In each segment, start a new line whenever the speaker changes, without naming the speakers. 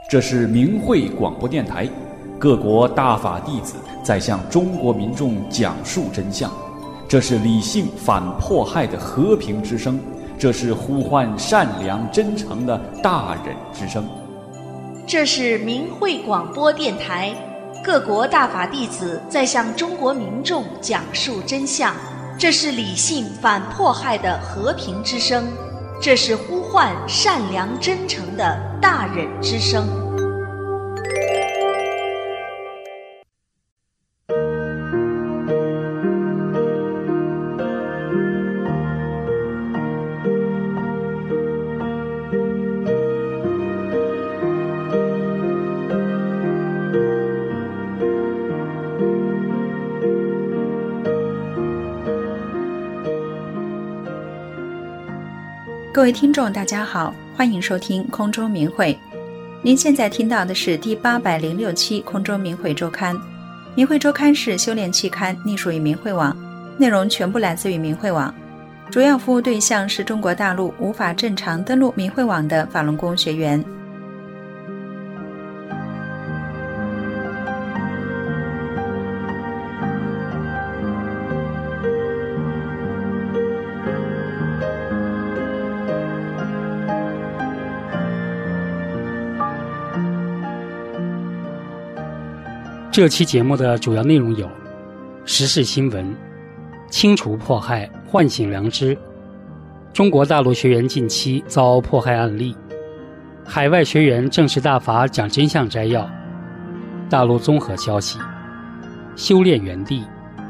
这是明慧广播电台，各国大法弟子在向中国民众讲述真相。这是理性反迫害的和平之声，这是呼唤善良真诚的大忍之声。
这是明慧广播电台，各国大法弟子在向中国民众讲述真相。这是理性反迫害的和平之声，这是呼唤善良真诚的大忍之声。
各位听众大家好，欢迎收听空中明慧。您现在听到的是第806期空中明慧周刊。明慧周刊是修炼期刊，隶属于明慧网，内容全部来自于明慧网，主要服务对象是中国大陆无法正常登录明慧网的法轮功学员。
这期节目的主要内容有：时事新闻、清除迫害、唤醒良知、中国大陆学员近期遭迫害案例、海外学员正式大法讲真相摘要、大陆综合消息、修炼园地。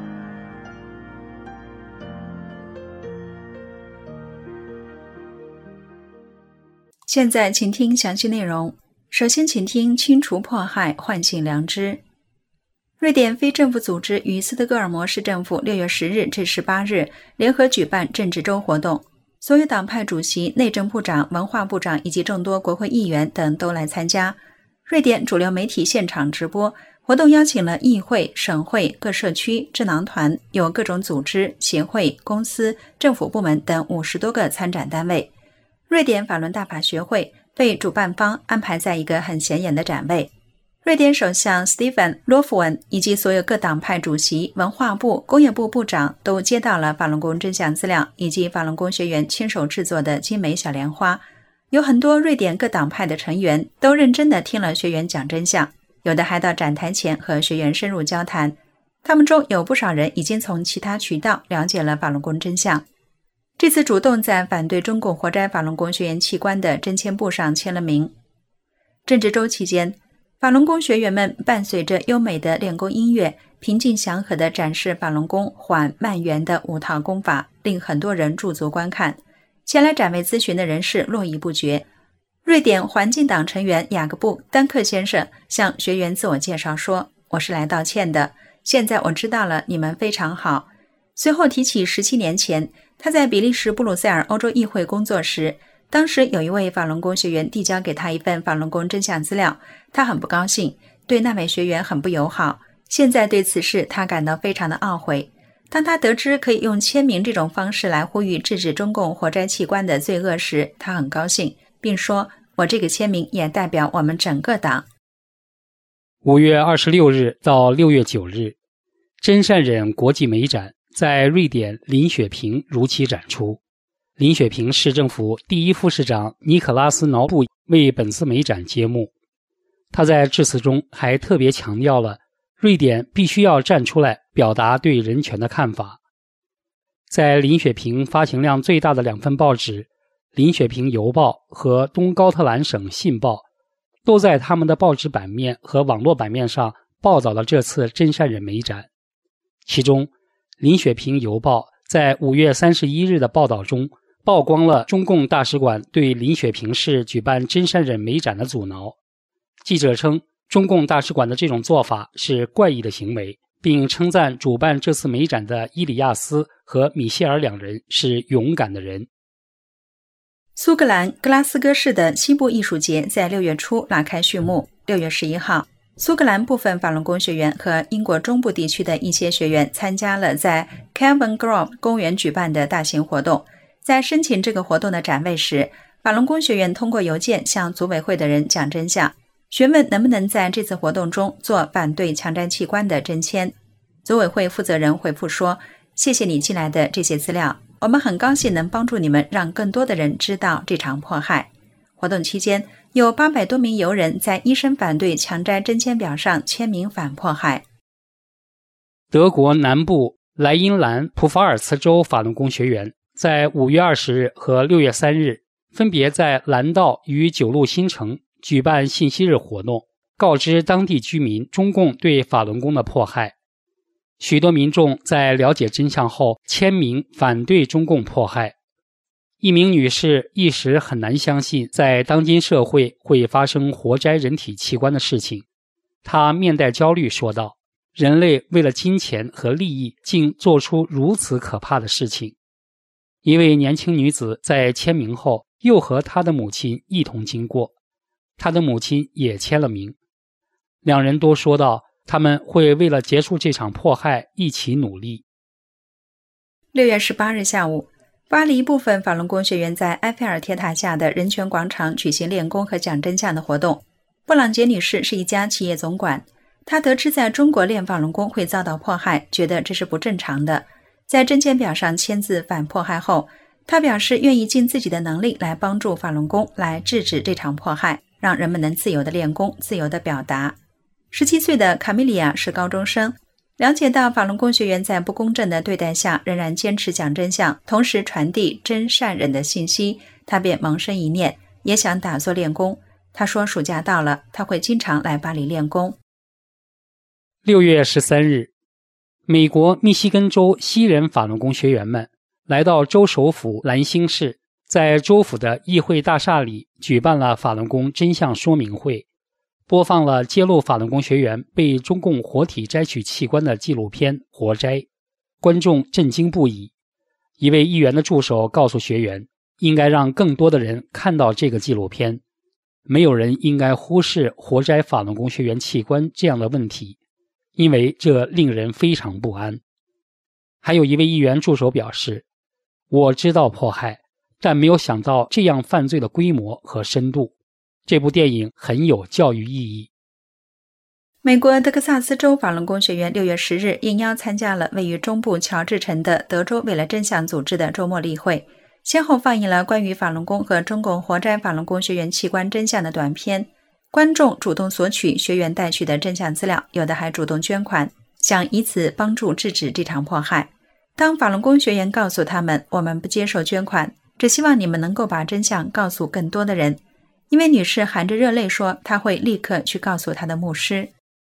现在请听详细内容。首先请听清除迫害，唤醒良知。瑞典非政府组织与斯德哥尔摩市政府6月10日至18日联合举办政治周活动，所有党派主席、内政部长、文化部长以及众多国会议员等都来参加。瑞典主流媒体现场直播活动，邀请了议会、省会、各社区、智囊团，有各种组织、协会、公司、政府部门等50多个参展单位。瑞典法轮大法学会被主办方安排在一个很显眼的展位。瑞典首相 Stefan Löfven 以及所有各党派主席、文化部、工业部部长都接到了法轮功真相资料以及法轮功学员亲手制作的精美小莲花。有很多瑞典各党派的成员都认真地听了学员讲真相，有的还到展台前和学员深入交谈。他们中有不少人已经从其他渠道了解了法轮功真相。这次主动在反对中共活摘法轮功学员器官的真签簿上签了名。政治周期间，法轮功学员们伴随着优美的练功音乐，平静祥和地展示法轮功缓慢圆的5套功法，令很多人驻足观看。前来展位咨询的人士络绎不绝。瑞典环境党成员雅各布·丹克先生向学员自我介绍说：“我是来道歉的，现在我知道了，你们非常好。”随后提起17年前，他在比利时布鲁塞尔欧洲议会工作时，当时有一位法轮功学员递交给他一份法轮功真相资料，他很不高兴，对那位学员很不友好。现在对此事他感到非常的懊悔。当他得知可以用签名这种方式来呼吁制止中共活摘器官的罪恶时，他很高兴，并说：“我这个签名也代表我们整个党。”5
月26日到6月9日，真善忍国际美展在瑞典林雪平如期展出。林雪平市政府第一副市长尼可拉斯·瑙布为本次美展揭幕。他在致辞中还特别强调了瑞典必须要站出来表达对人权的看法。在林雪平发行量最大的2份报纸林雪平邮报和东高特兰省信报，都在他们的报纸版面和网络版面上报道了这次真善忍美展。其中林雪平邮报在5月31日的报道中曝光了中共大使馆对林雪平市举办真善忍美展的阻挠。记者称，中共大使馆的这种做法是怪异的行为，并称赞主办这次美展的伊里亚斯和米歇尔2人是勇敢的人。
苏格兰格拉斯哥市的西部艺术节在6月初拉开序幕。6月11号，苏格兰部分法轮功学员和英国中部地区的一些学员参加了在 Cavan Grove 公园举办的大型活动。在申请这个活动的展位时，法轮功学员通过邮件向组委会的人讲真相。 询问能不能在这次活动中做反对强摘器官的征签。组委会负责人回复说，谢谢你寄来的这些资料，我们很高兴能帮助你们让更多的人知道这场迫害。活动期间，有800多名游人在医生反对强摘征签表上签名反迫害。
德国南部莱茵兰普法尔茨州法轮功学员在5月20日和6月3日分别在兰道与9路新城举办信息日活动，告知当地居民中共对法轮功的迫害。许多民众在了解真相后签名反对中共迫害。一名女士一时很难相信在当今社会会发生活摘人体器官的事情，她面带焦虑说道，人类为了金钱和利益竟做出如此可怕的事情。一位年轻女子在签名后又和她的母亲一同经过，她的母亲也签了名。两人都说道，他们会为了结束这场迫害一起努力。
6月18日下午，巴黎部分法轮功学员在埃菲尔铁塔下的人权广场举行练功和讲真相的活动。布朗杰女士是一家企业总管，她得知在中国练法轮功会遭到迫害，觉得这是不正常的。在征签表上签字反迫害后，她表示愿意尽自己的能力来帮助法轮功来制止这场迫害，让人们能自由地练功，自由地表达。17岁的卡米利亚是高中生，了解到法轮功学员在不公正的对待下仍然坚持讲真相，同时传递真善忍的信息，他便萌生一念，也想打坐练功。他说暑假到了，他会经常来巴黎练功。
6月13日，美国密西根州西人法轮功学员们来到州首府兰辛市，在州府的议会大厦里举办了法轮功真相说明会，播放了揭露法轮功学员被中共活体摘取器官的纪录片《活摘》，观众震惊不已。一位议员的助手告诉学员，应该让更多的人看到这个纪录片，没有人应该忽视活摘法轮功学员器官这样的问题，因为这令人非常不安。还有一位议员助手表示，我知道迫害，但没有想到这样犯罪的规模和深度。这部电影很有教育意义。
美国德克萨斯州法轮功学员6月10日应邀参加了位于中部乔治城的德州为了真相组织的周末例会，先后放映了关于法轮功和中共活摘法轮功学员器官真相的短片。观众主动索取学员带去的真相资料，有的还主动捐款，想以此帮助制止这场迫害。当法轮功学员告诉他们，我们不接受捐款，只希望你们能够把真相告诉更多的人。一位女士含着热泪说，她会立刻去告诉她的牧师。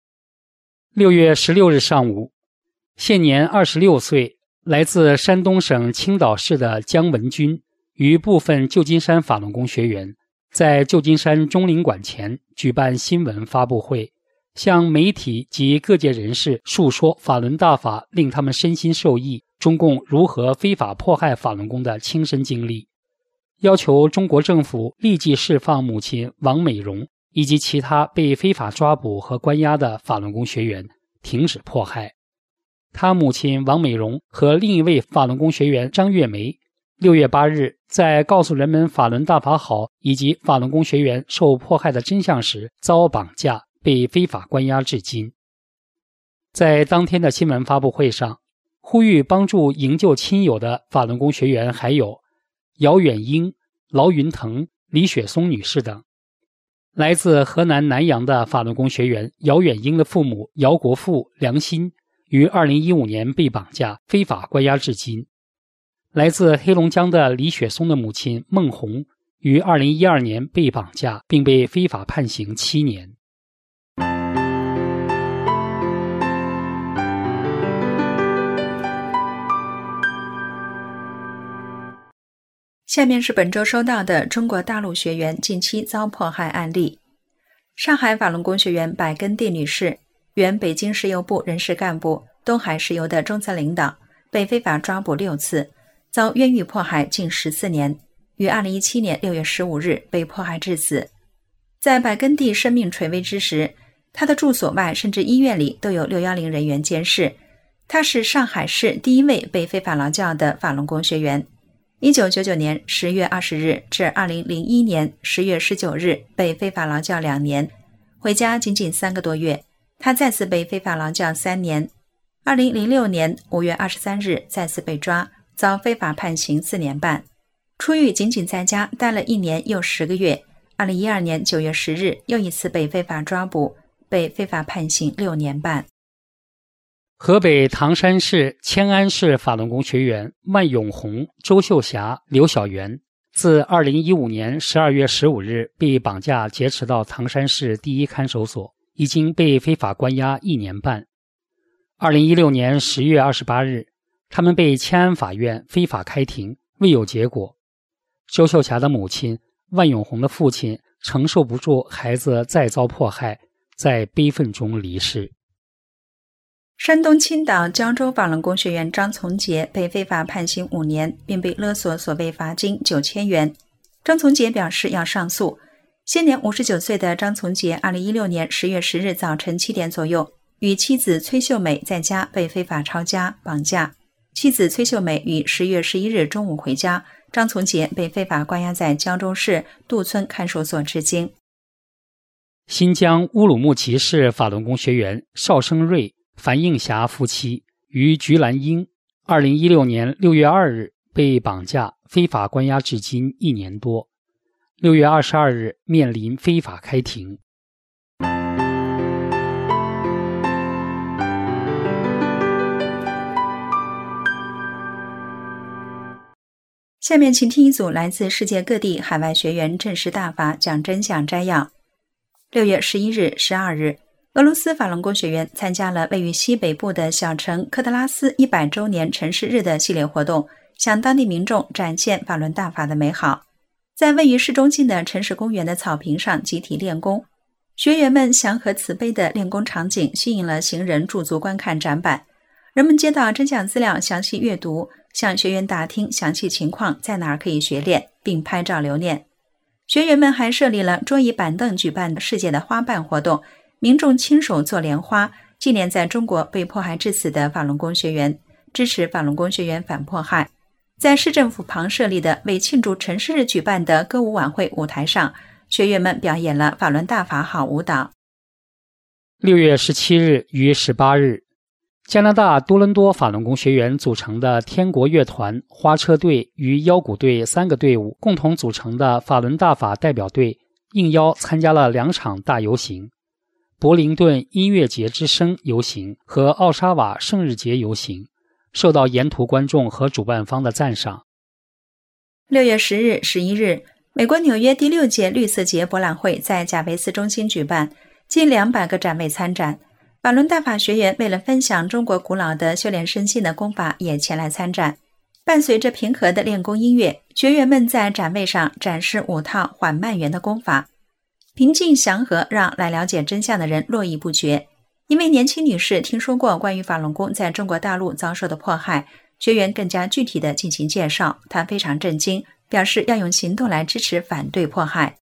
6月16日上午，现年26岁，来自山东省青岛市的姜文军与部分旧金山法轮功学员在旧金山中领馆前举办新闻发布会，向媒体及各界人士述说法轮大法令他们身心受益，中共如何非法迫害法轮功的亲身经历，要求中国政府立即释放母亲王美荣以及其他被非法抓捕和关押的法轮功学员，停止迫害。他母亲王美荣和另一位法轮功学员张月梅6月8日在告诉人们法轮大法好以及法轮功学员受迫害的真相时遭绑架，被非法关押至今。在当天的新闻发布会上，呼吁帮助营救亲友的法轮功学员还有姚远英、劳云腾、李雪松女士等。来自河南南阳的法轮功学员姚远英的父母姚国富、梁鑫于2015年被绑架，非法关押至今。来自黑龙江的李雪松的母亲孟红于2012年被绑架，并被非法判刑7年。
下面是本周收到的中国大陆学员近期遭迫害案例。上海法轮功学员百根蒂女士，原北京石油部人事干部，东海石油的中层领导，被非法抓捕6次，遭冤狱迫害近14年，于2017年6月15日被迫害致死。在百根蒂生命垂危之时，她的住所外甚至医院里都有610人员监视。她是上海市第一位被非法劳教的法轮功学员。1999年10月20日至2001年10月19日被非法劳教2年回家仅仅3个多月，他再次被非法劳教3年。2006年5月23日再次被抓，遭非法判刑4年半。出狱仅仅在家待了1年又10个月。2012年9月10日又一次被非法抓捕，被非法判刑6年半。
河北唐山市迁安市法轮功学员万永红、周秀霞、刘小元自2015年12月15日被绑架劫持到唐山市第一看守所，已经被非法关押1年半。2016年10月28日，他们被迁安法院非法开庭，未有结果。周秀霞的母亲、万永红的父亲承受不住孩子再遭迫害，在悲愤中离世。
山东青岛胶州法轮功学员张从杰被非法判刑5年，并被勒索所谓罚金9000元。张从杰表示要上诉。现年59岁的张从杰2016年10月10日早晨7点左右，与妻子崔秀美在家被非法抄家绑架。妻子崔秀美于10月11日中午回家，张从杰被非法关押在胶州市杜村看守所至今。
新疆乌鲁木齐市法轮功学员邵生瑞、樊映霞夫妻于菊兰英2016年6月2日被绑架，非法关押至今1年多。6月22日面临非法开庭。
下面请听一组来自世界各地海外学员证实大法讲真相摘要。6月11日、12日，俄罗斯法轮功学员参加了位于西北部的小城科特拉斯100周年城市日的系列活动，向当地民众展现法轮大法的美好。在位于市中心的城市公园的草坪上集体练功，学员们祥和慈悲的练功场景吸引了行人驻足观看展板。人们接到真相资料详细阅读，向学员打听详细情况，在哪儿可以学练，并拍照留念。学员们还设立了桌椅板凳举办世界的花瓣活动，民众亲手做莲花，纪念在中国被迫害致死的法轮功学员，支持法轮功学员反迫害。在市政府旁设立的为庆祝城市日举办的歌舞晚会舞台上，学员们表演了法轮大法好舞蹈。
6月17日与18日，加拿大多伦多法轮功学员组成的天国乐团、花车队与腰鼓队3个队伍共同组成的法轮大法代表队应邀参加了2场大游行：柏林顿音乐节之声游行和奥沙瓦圣日节游行，受到沿途观众和主办方的赞赏。
6月10日、11日，美国纽约第6届绿色节博览会在贾维斯中心举办，近200个展位参展。法轮大法学员为了分享中国古老的修炼身心的功法，也前来参展。伴随着平和的练功音乐，学员们在展位上展示5套缓慢圆的功法，平静祥和，让来了解真相的人络绎不绝。一位年轻女士听说过关于法轮功在中国大陆遭受的迫害，学员更加具体地进行介绍，她非常震惊，表示要用行动来支持反对迫害。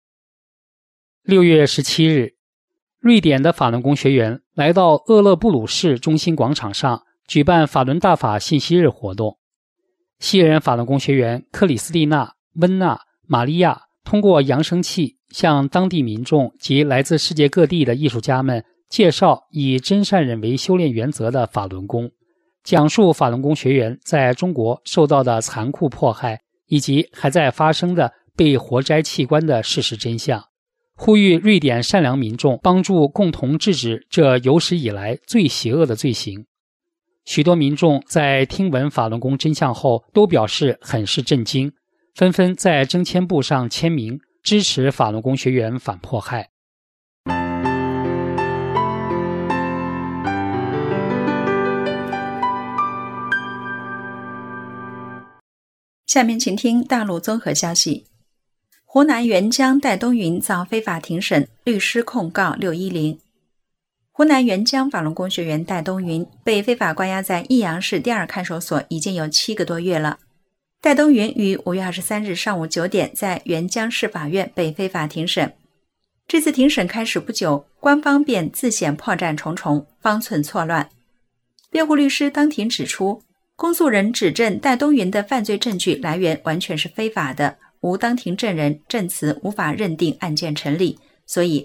6月17日，瑞典的法轮功学员来到厄勒布鲁市中心广场上举办法轮大法信息日活动。西人法轮功学员克里斯蒂娜、温娜、玛利亚通过扬声器向当地民众及来自世界各地的艺术家们介绍以真善忍为修炼原则的法轮功，讲述法轮功学员在中国受到的残酷迫害以及还在发生的被活摘器官的事实真相，呼吁瑞典善良民众帮助共同制止这有史以来最邪恶的罪行。许多民众在听闻法轮功真相后都表示很是震惊，纷纷在征签簿上签名，支持法轮功学员反迫害。
下面请听大陆综合消息。湖南沅江戴东云遭非法庭审，律师控告610。湖南沅江法轮功学员戴东云被非法关押在益阳市第2看守所已经有7个多月了。戴东云于5月23日上午9点在沅江市法院被非法庭审。这次庭审开始不久，官方便自显破绽重重，方寸错乱。辩护律师当庭指出，公诉人指证戴东云的犯罪证据来源完全是非法的，无当庭证人证词无法认定案件成立，所以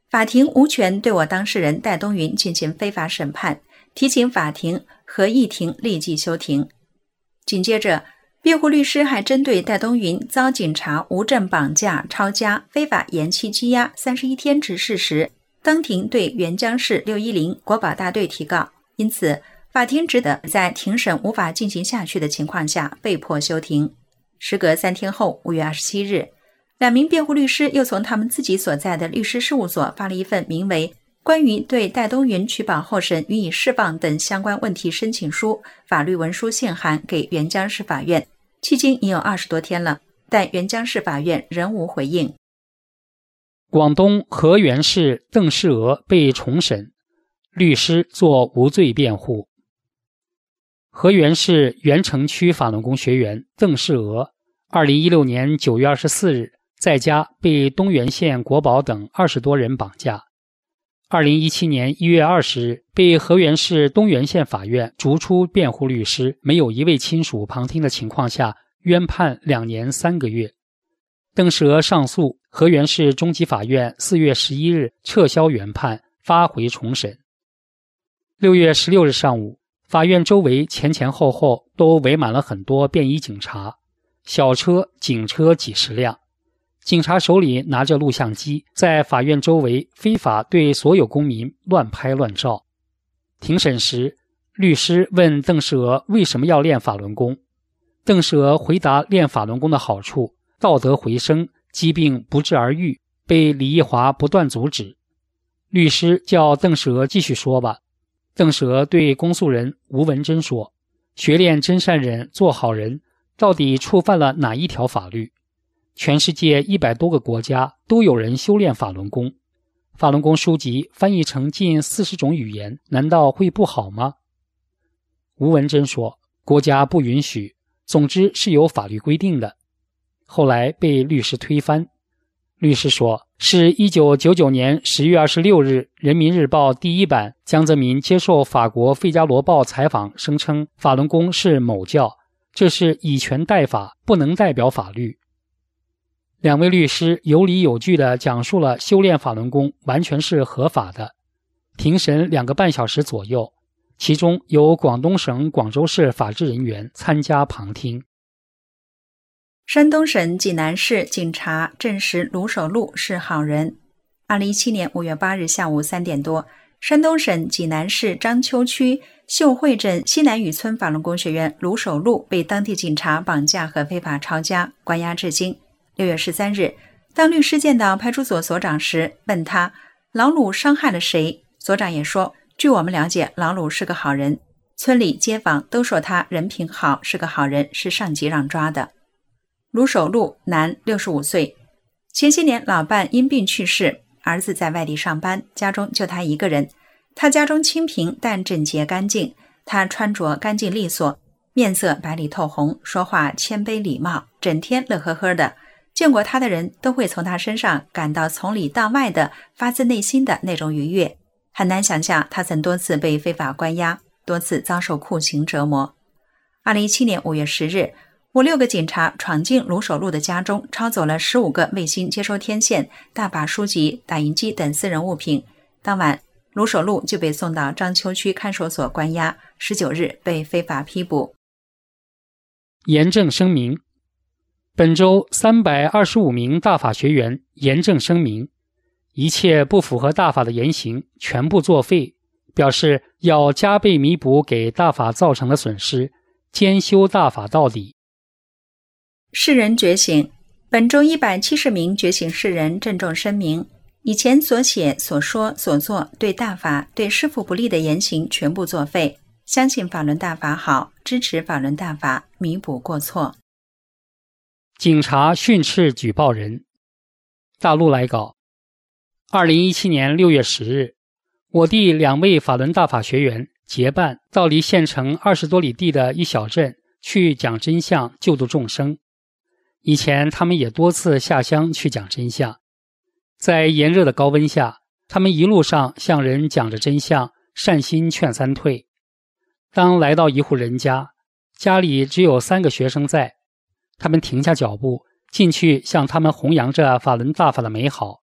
法庭无权对我当事人戴东云进行非法审判，提请法庭和议庭立即休庭。紧接着，辩护律师还针对戴东云遭警察无证绑架、抄家、非法延期羁押31天之事实，当庭对沅江市610国保大队提告，因此法庭只得在庭审无法进行下去的情况下被迫休庭。时隔3天后，5月27日，2名辩护律师又从他们自己所在的律师事务所发了一份名为《关于对戴东云取保候审予以释放等相关问题申请书》法律文书信函给沅江市法院，迄今已有20多天了，但沅江市法院仍无回应。
广东河源市邓世娥被重审，律师作无罪辩护。河源市原城区法轮功学员邓世娥2016年9月24日在家被东源县国保等20多人绑架。2017年1月20日被河源市东源县法院逐出辩护律师，没有一位亲属旁听的情况下冤判2年3个月。邓世娥上诉，河源市中级法院4月11日撤销原判，发回重审。6月16日上午，法院周围前后都围满了很多便衣警察，小车、警车几十辆，警察手里拿着录像机，在法院周围非法对所有公民乱拍乱照。庭审时，律师问邓世娥为什么要练法轮功，邓世娥回答练法轮功的好处，道德回升，疾病不治而愈，被李义华不断阻止。律师叫邓世娥继续说吧。邓世娥对公诉人吴文珍说，学练真善忍做好人到底触犯了哪一条法律？全世界100多个国家都有人修炼法轮功，法轮功书籍翻译成近40种语言，难道会不好吗？吴文珍说，国家不允许，总之是有法律规定的。后来被律师推翻。律师说，是1999年10月26日人民日报第1版江泽民接受法国费加罗报采访，声称法轮功是某教，这是以权代法，不能代表法律。2位律师有理有据地讲述了修炼法轮功完全是合法的。庭审2个半小时左右，其中有广东省广州市法制人员参加旁听。
山东省济南市警察证实卢守路是好人。2017年5月8日下午3点多，山东省济南市章丘区秀汇镇西南雨村法轮功学员卢守路被当地警察绑架和非法抄家，关押至今。6月13日，当律师见到派出所所长时，问他老鲁伤害了谁，所长也说，据我们了解，老鲁是个好人，村里街坊都说他人品好，是个好人，是上级让抓的。卢守路，男，65岁，前些年老伴因病去世，儿子在外地上班，家中就他一个人。他家中清贫但整洁干净，他穿着干净利索，面色白里透红，说话谦卑礼貌，整天乐呵呵的。见过他的人都会从他身上感到从里到外的发自内心的那种愉悦。很难想象他曾多次被非法关押，多次遭受酷刑折磨。2017年5月10日，5、6个警察闯进卢守路的家中，抄走了15个卫星接收天线、大把书籍、打印机等私人物品。当晚，卢守路就被送到章丘区看守所关押，19日被非法批捕。
严正声明，本周325名大法学员严正声明，一切不符合大法的言行全部作废，表示要加倍弥补给大法造成的损失，兼修大法到底。
世人觉醒，本周170名觉醒世人郑重声明，以前所写所说所做对大法对师父不利的言行全部作废，相信法轮大法好，支持法轮大法，弥补过错。
警察训斥举报人。大陆来稿，2017年6月10日，我弟2位法轮大法学员结伴到离县城20多里地的一小镇去讲真相，救度众生。以前他们也多次下乡去讲真相，在炎热的高温下，他们一路上向人讲着真相，善心劝三退。当来到一户人家，家里只有3个学生在，他们停下脚步，进去向他们弘扬着法轮大法的美好。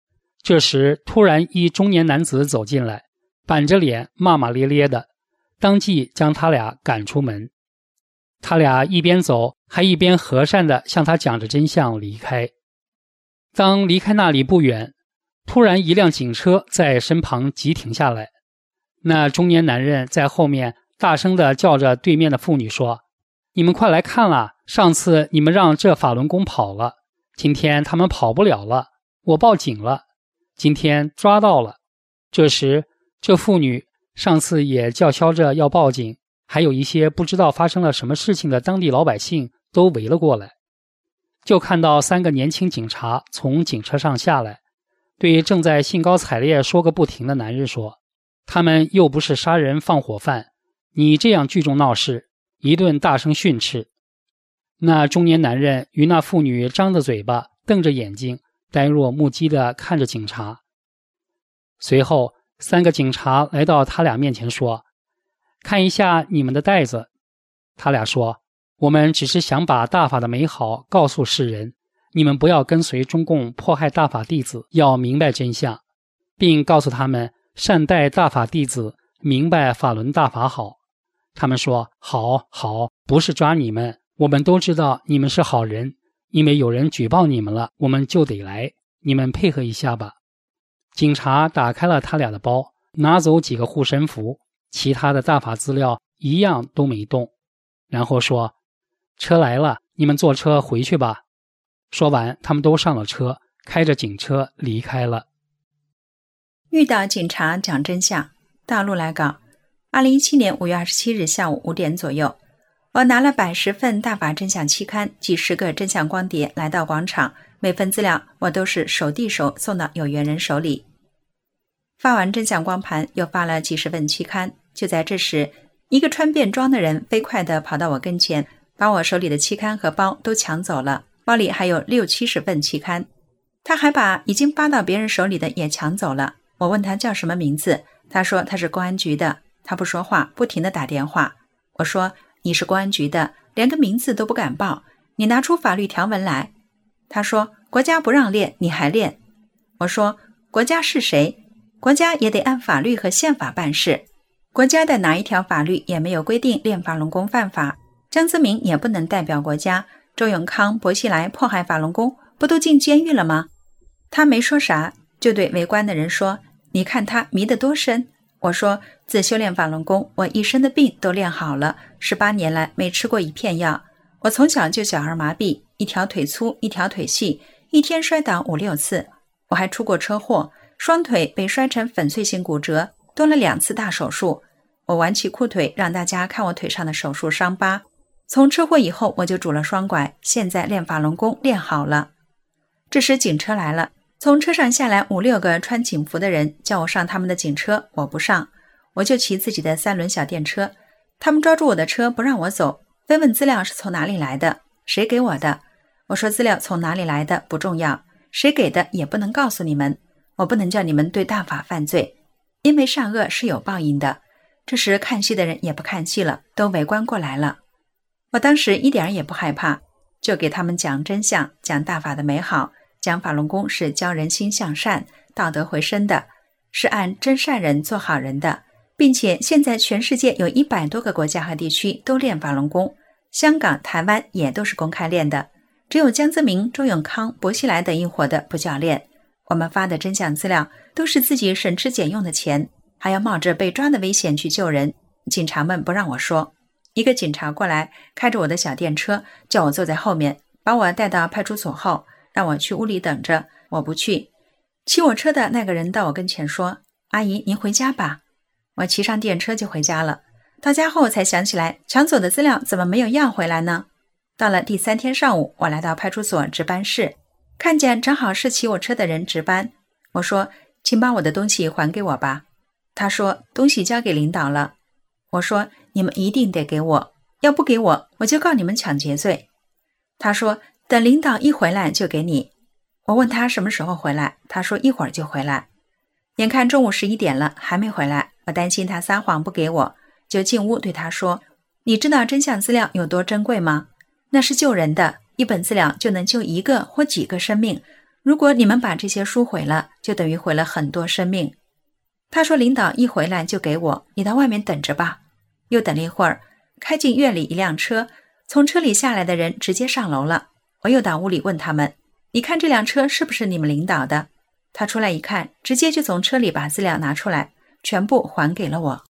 这时突然一中年男子走进来，板着脸骂骂咧咧的，当即将他俩赶出门。他俩一边走还一边和善地向他讲着真相离开。当离开那里不远，突然一辆警车在身旁急停下来，那中年男人在后面大声地叫着对面的妇女说：你们快来看啦，上次你们让这法轮功跑了，今天他们跑不了了，我报警了，今天抓到了。这时这妇女上次也叫嚣着要报警，还有一些不知道发生了什么事情的当地老百姓都围了过来。就看到3个年轻警察从警车上下来，对正在兴高采烈说个不停的男人说：他们又不是杀人放火犯，你这样聚众闹事，一顿大声训斥。那中年男人与那妇女张着嘴巴瞪着眼睛，呆若木鸡地看着警察。随后3个警察来到他俩面前说：看一下你们的袋子。他俩说：我们只是想把大法的美好告诉世人，你们不要跟随中共迫害大法弟子，要明白真相，并告诉他们善待大法弟子，明白法轮大法好。他们说：好，不是抓你们，我们都知道你们是好人，因为有人举报你们了，我们就得来，你们配合一下吧。警察打开了他俩的包，拿走几个护身符，其他的大法资料一样都没动，然后说：车来了，你们坐车回去吧。说完，他们都上了车，开着警车离开了。
遇到警察讲真相。大陆来稿，2017年5月27日下午5点左右，我拿了110份大法真相期刊，几十个真相光碟来到广场，每份资料我都是手递手送到有缘人手里。发完真相光盘，又发了几十份期刊。就在这时，一个穿便装的人飞快地跑到我跟前，把我手里的期刊和包都抢走了，包里还有60-70份期刊。他还把已经发到别人手里的也抢走了。我问他叫什么名字，他说他是公安局的。他不说话，不停地打电话。我说：你是公安局的，连个名字都不敢报，你拿出法律条文来。他说：国家不让练，你还练。我说：国家是谁？国家也得按法律和宪法办事。国家的哪一条法律也没有规定练法轮功犯法，江泽民也不能代表国家，周永康、薄熙来迫害法轮功，不都进监狱了吗？他没说啥，就对围观的人说：你看他迷得多深。我说：自修炼法轮功，我一身的病都练好了，18年来没吃过一片药。我从小就小儿麻痹，一条腿粗一条腿细，一天摔倒5-6次。我还出过车祸，双腿被摔成粉碎性骨折，动了2次大手术。我挽起裤腿让大家看我腿上的手术伤疤。从车祸以后我就拄了双拐，现在练法轮功练好了。这时警车来了，从车上下来5-6个穿警服的人，叫我上他们的警车，我不上，我就骑自己的3轮小电车。他们抓住我的车不让我走，非问资料是从哪里来的，谁给我的。我说资料从哪里来的不重要，谁给的也不能告诉你们，我不能叫你们对大法犯罪，因为善恶是有报应的。这时看戏的人也不看戏了，都围观过来了。我当时一点也不害怕，就给他们讲真相，讲大法的美好，讲法轮功是教人心向善，道德回升的，是按真善人做好人的，并且现在全世界有100多个国家和地区都练法轮功，香港、台湾也都是公开练的，只有江泽民、周永康、薄熙来等一伙的不叫练。我们发的真相资料都是自己省吃俭用的钱，还要冒着被抓的危险去救人。警察们不让我说，一个警察过来，开着我的小电车，叫我坐在后面，把我带到派出所后，让我去屋里等着。我不去。骑我车的那个人到我跟前说：阿姨，您回家吧。我骑上电车就回家了。到家后才想起来，抢走的资料怎么没有要回来呢？到了第3天上午，我来到派出所值班室，看见正好是骑我车的人值班。我说：请把我的东西还给我吧。他说：东西交给领导了。我说：你们一定得给我，要不给我，我就告你们抢劫罪。他说：等领导一回来就给你。我问他什么时候回来，他说一会儿就回来。眼看中午11点了，还没回来，我担心他撒谎不给我，就进屋对他说：你知道真相资料有多珍贵吗？那是救人的，一本资料就能救1个或几个生命， 如果你们把这些书毁了，就等于毁了很多生命。他说领导一回来就给我，你到外面等着吧。又等了一会儿，开进院里一辆车，从车里下来的人直接上楼了。我又到屋里问他们，你看这辆车是不是你们领导的？他出来一看，直接就从车里把资料拿出来，全部还给了我。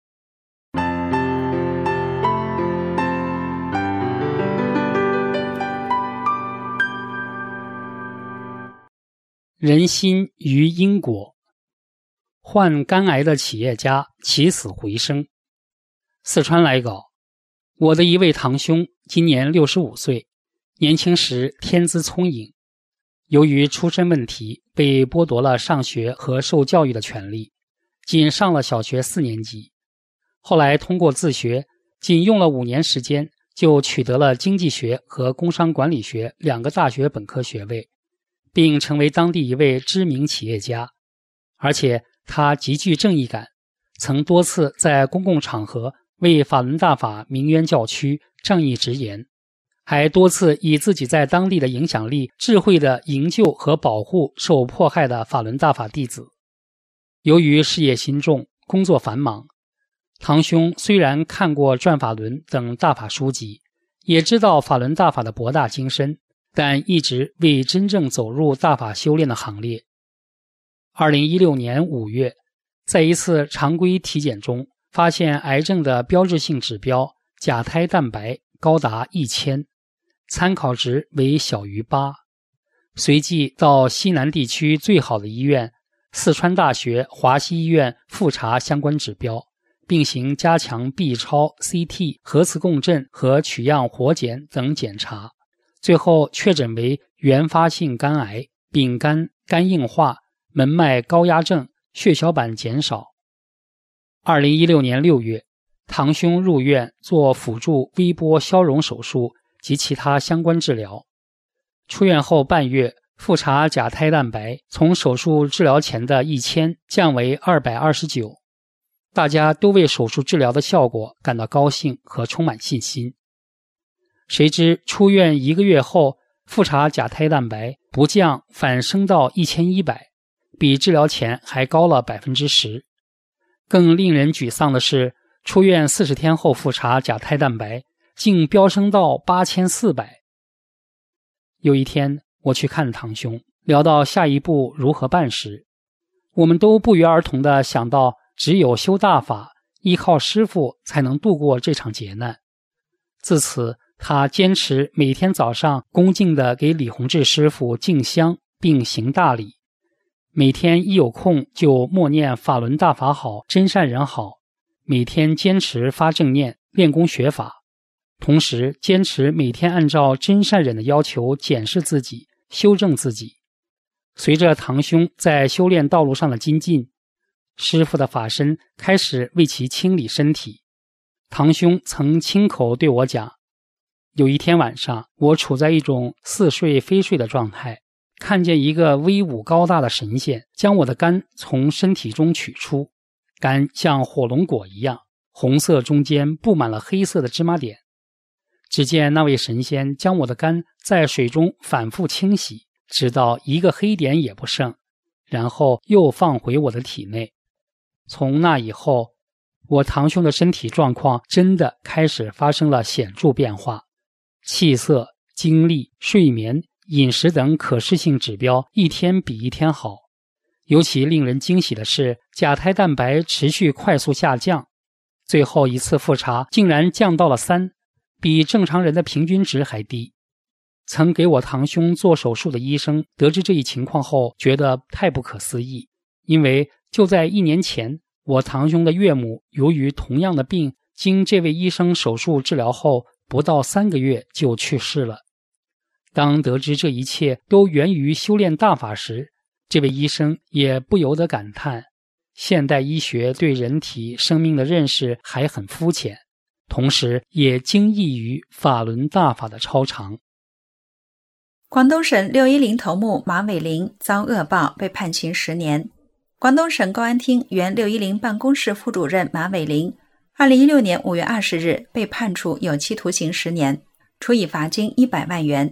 人心于因果。患肝癌的企业家起死回生。四川来稿，我的一位堂兄今年65岁，年轻时天资聪颖，由于出身问题被剥夺了上学和受教育的权利，仅上了小学4年级。后来通过自学，仅用了5年时间就取得了经济学和工商管理学2个大学本科学位，并成为当地一位知名企业家。而且他极具正义感，曾多次在公共场合为法轮大法鸣冤叫屈，仗义直言，还多次以自己在当地的影响力智慧地营救和保护受迫害的法轮大法弟子。由于事业心重，工作繁忙，堂兄虽然看过转法轮等大法书籍，也知道法轮大法的博大精深，但一直未真正走入大法修炼的行列。2016年5月，在一次常规体检中，发现癌症的标志性指标甲胎蛋白高达1000，参考值为小于8。随即到西南地区最好的医院四川大学华西医院复查相关指标，并行加强 B 超、CT、核磁共振和取样活检等检查，最后确诊为原发性肝癌、丙肝、肝硬化、门脉高压症、血小板减少。2016年6月，堂兄入院做辅助微波消融手术及其他相关治疗。出院后半月，复查甲胎蛋白从手术治疗前的1000降为229。大家都为手术治疗的效果感到高兴和充满信心。谁知出院1个月后，复查甲胎蛋白不降反升到1100，比治疗前还高了 10%。 更令人沮丧的是，出院40天后复查甲胎蛋白竟飙升到8400。有一天我去看堂兄，聊到下一步如何办时，我们都不约而同地想到，只有修大法，依靠师父才能度过这场劫难。自此，他坚持每天早上恭敬地给李洪志师父敬香并行大礼，每天一有空就默念法轮大法好，真善人好，每天坚持发正念，练功学法，同时坚持每天按照真善忍的要求检视自己，修正自己。随着堂兄在修炼道路上的精进，师父的法身开始为其清理身体。堂兄曾亲口对我讲，有一天晚上，我处在一种似睡非睡的状态，看见一个威武高大的神仙将我的肝从身体中取出，肝像火龙果一样，红色中间布满了黑色的芝麻点。只见那位神仙将我的肝在水中反复清洗，直到一个黑点也不剩，然后又放回我的体内。从那以后，我堂兄的身体状况真的开始发生了显著变化，气色、精力、睡眠、饮食等可视性指标一天比一天好。尤其令人惊喜的是，甲胎蛋白持续快速下降，最后一次复查竟然降到了3，比正常人的平均值还低。曾给我堂兄做手术的医生得知这一情况后，觉得太不可思议，因为就在1年前，我堂兄的岳母由于同样的病，经这位医生手术治疗后，不到3个月就去世了。当得知这一切都源于修炼大法时，这位医生也不由得感叹，现代医学对人体生命的认识还很肤浅，同时也惊异于法轮大法的超常。
广东省610头目马伟林遭恶报，被判刑10年。广东省公安厅原610办公室副主任马伟林2016年5月20日被判处有期徒刑10年，处以罚金100万元，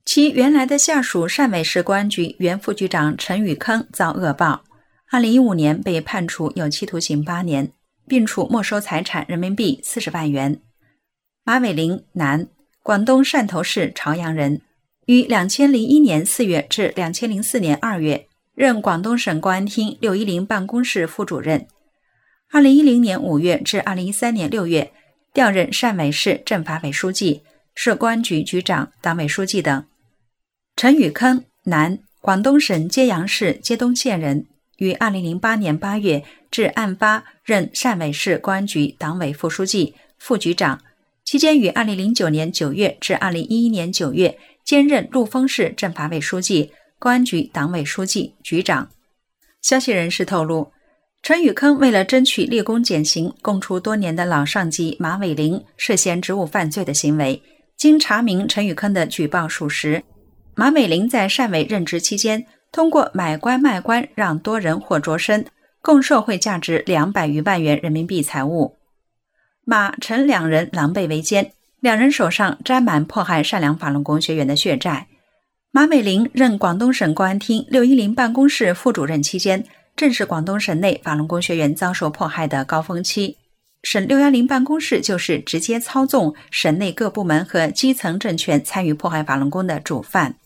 其原来的下属汕尾市公安局原副局长陈宇铿遭恶报，2015年被判处有期徒刑8年，并处没收财产人民币40万元。马伟林，男，广东汕头市潮阳人，于2001年4月至2004年2月任广东省公安厅610办公室副主任，2010年5月至2013年6月调任汕尾市政法委书记、市公安局局长、党委书记等。陈宇铿，男，广东省揭阳市揭东县人，于2008年8月至案发任汕尾市公安局党委副书记、副局长，期间于2009年9月至2011年9月兼任陆丰市政法委书记、公安局党委书记、局长。消息人士透露，陈宇铿为了争取立功减刑，供出多年的老上级马伟林涉嫌职务犯罪的行为。经查明陈宇铿的举报属实，马伟林在汕尾任职期间，通过买官卖官让多人获擢升，共受贿价值200余万元人民币财物。马、陈两人狼狈为奸，两人手上沾满迫害善良法轮功学员的血债。马伟林任广东省公安厅610办公室副主任期间，正是广东省内法轮功学员遭受迫害的高峰期。省610办公室就是直接操纵省内各部门和基层政权参与迫害法轮功的主犯。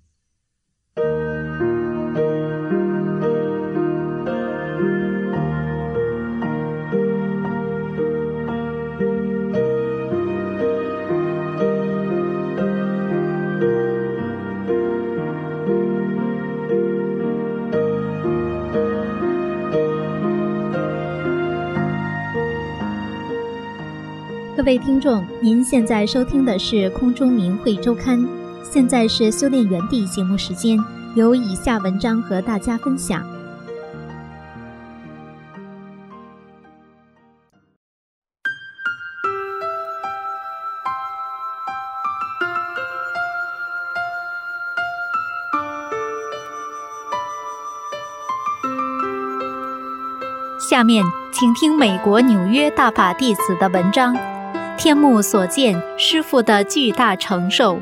各位听众，您现在收听的是空中明慧周刊，现在是修炼园地节目时间，由以下文章和大家分享。下面请听美国纽约大法弟子的文章，天目所见师父的巨大承受。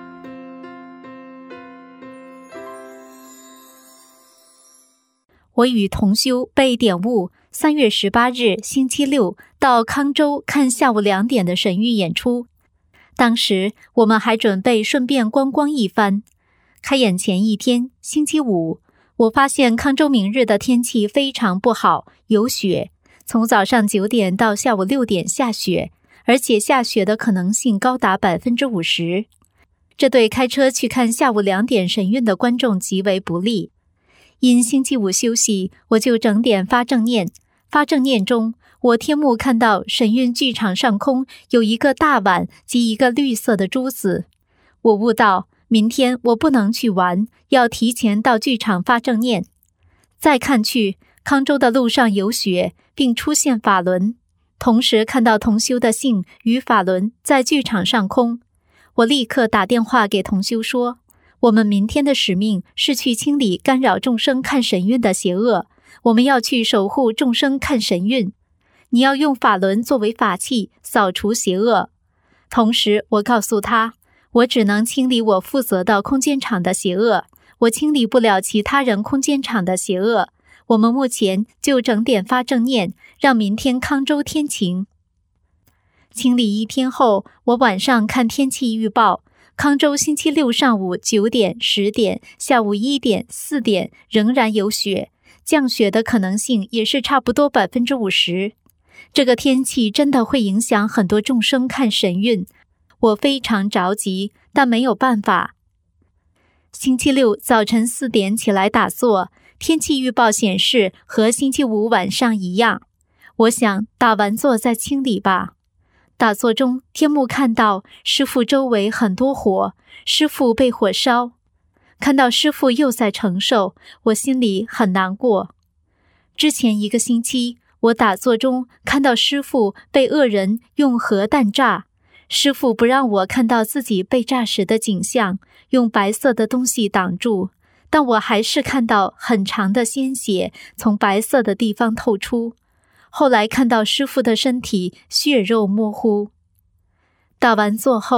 我与同修被点悟3月18日星期六到康州看下午2点的神谕演出，当时我们还准备顺便观光一番。开演前一天星期五，我发现康州明日的天气非常不好，有雪，从早上9点到下午6点下雪，而且下雪的可能性高达 50%。 这对开车去看下午2点神韵的观众极为不利。因星期五休息，我就整点发正念。发正念中，我天目看到神韵剧场上空有一个大碗及一个绿色的珠子。我悟到明天我不能去玩，要提前到剧场发正念。再看去，康州的路上有雪，并出现法轮，同时看到同修的信与法轮在剧场上空。我立刻打电话给同修说，我们明天的使命是去清理干扰众生看神韵的邪恶，我们要去守护众生看神韵，你要用法轮作为法器扫除邪恶。同时我告诉他，我只能清理我负责的空间场的邪恶，我清理不了其他人空间场的邪恶。我们目前就整点发正念，让明天康州天晴。清理一天后，我晚上看天气预报，康州星期六上午9点、10点、下午1点、4点仍然有雪，降雪的可能性也是差不多 50%。 这个天气真的会影响很多众生看神韵，我非常着急，但没有办法。星期六早晨4点起来打坐，天气预报显示和星期五晚上一样，我想打完坐再清理吧。打坐中，天目看到师父周围很多火，师父被火烧，看到师父又在承受，我心里很难过。之前1个星期，我打坐中看到师父被恶人用核弹炸，师父不让我看到自己被炸时的景象，用白色的东西挡住，但我还是看到很长的鲜血从白色的地方透出。后来看到师父的身体血肉模糊。打完坐后，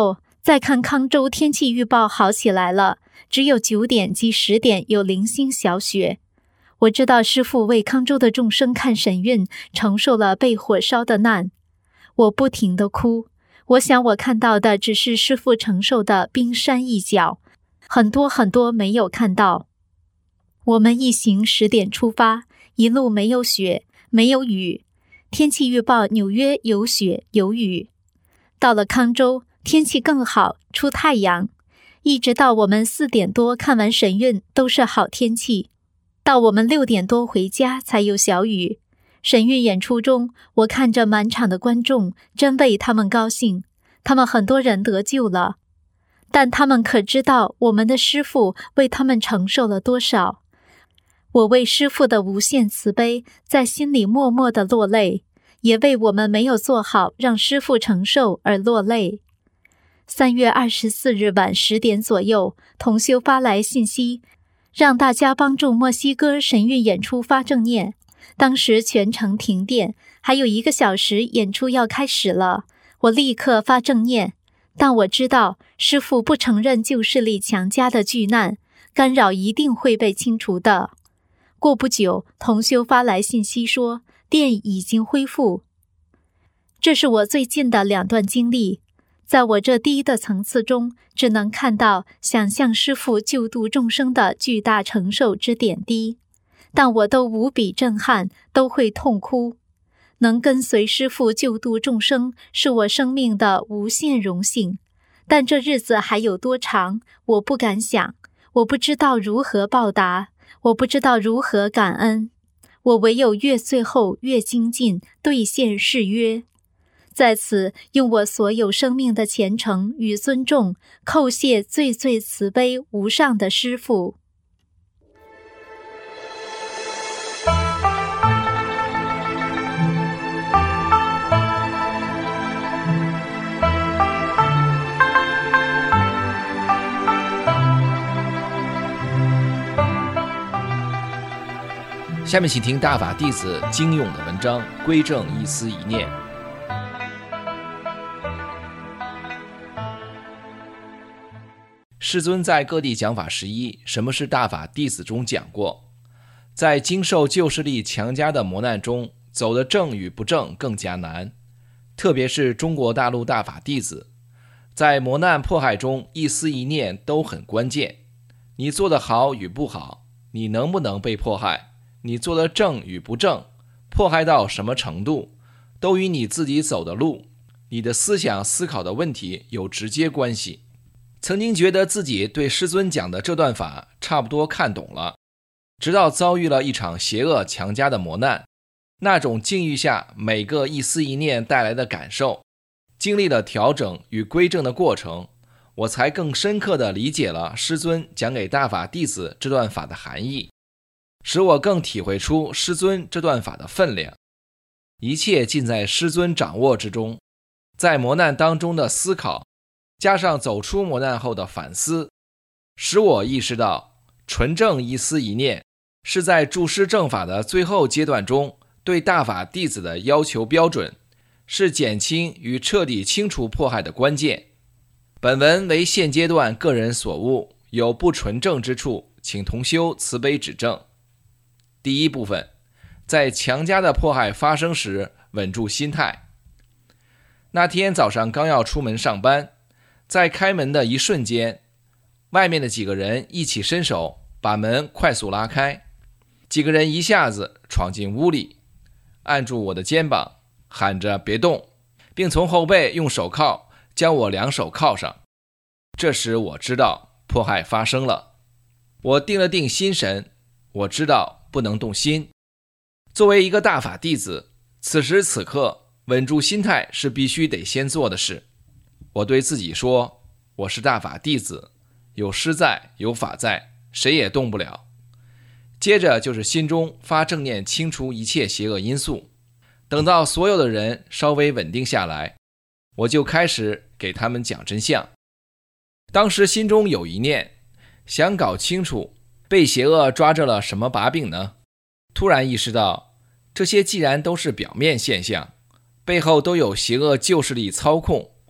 再看康州天气预报好起来了，只有9点及10点有零星小雪。我知道师父为康州的众生看神韵，承受了被火烧的难。我不停地哭，我想我看到的只是师父承受的冰山一角，很多很多没有看到。我们一行10点出发，一路没有雪，没有雨。天气预报纽约有雪有雨。到了康州，天气更好，出太阳。一直到我们4点多看完神韵都是好天气，到我们6点多回家才有小雨。神韵演出中，我看着满场的观众，真为他们高兴，他们很多人得救了。但他们可知道我们的师父为他们承受了多少？我为师父的无限慈悲在心里默默地落泪，也为我们没有做好让师父承受而落泪。3月24日晚10点左右，同修发来信息，让大家帮助墨西哥神韵演出发正念。当时全城停电，还有1个小时演出要开始了。我立刻发正念，但我知道师父不承认旧势力强加的巨难，干扰一定会被清除的。过不久，同修发来信息说电已经恢复。这是我最近的2段经历，在我这低的层次中，只能看到想象师父救度众生的巨大承受之点滴，但我都无比震撼，都会痛哭。能跟随师父救度众生，是我生命的无限荣幸。但这日子还有多长，我不敢想，我不知道如何报答，我不知道如何感恩，我唯有越最后越精进，兑现誓约。在此用我所有生命的虔诚与尊重，叩谢最最慈悲无上的师父。
下面请听大法弟子精用的文章《归正一思一念》。世尊在各地讲法11什么是大法弟子中讲过，在经受旧势力强加的磨难中，走得正与不正更加难，特别是中国大陆大法弟子，在磨难迫害中一思一念都很关键。你做得好与不好，你能不能被迫害，你做的正与不正，迫害到什么程度，都与你自己走的路，你的思想思考的问题有直接关系。曾经觉得自己对师尊讲的这段法差不多看懂了，直到遭遇了一场邪恶强加的磨难，那种境遇下每个一思一念带来的感受，经历了调整与归正的过程，我才更深刻地理解了师尊讲给大法弟子这段法的含义，使我更体会出师尊这段法的分量。一切尽在师尊掌握之中，在磨难当中的思考，加上走出磨难后的反思，使我意识到纯正一思一念是在注师正法的最后阶段中对大法弟子的要求标准，是减轻与彻底清除迫害的关键。本文为现阶段个人所悟，有不纯正之处，请同修慈悲指正。第一部分，在强加的迫害发生时稳住心态。那天早上刚要出门上班，在开门的一瞬间，外面的几个人一起伸手把门快速拉开，几个人一下子闯进屋里，按住我的肩膀，喊着别动，并从后背用手铐将我2手铐上。这时我知道迫害发生了，我定了定心神，我知道不能动心。作为一个大法弟子，此时此刻稳住心态是必须得先做的事。我对自己说，我是大法弟子，有师在，有法在，谁也动不了。接着就是心中发正念，清除一切邪恶因素。等到所有的人稍微稳定下来，我就开始给他们讲真相。当时心中有一念，想搞清楚被邪恶抓着了什么把柄呢？突然意识到，这些既然都是表面现象，背后都有邪恶旧势力操控，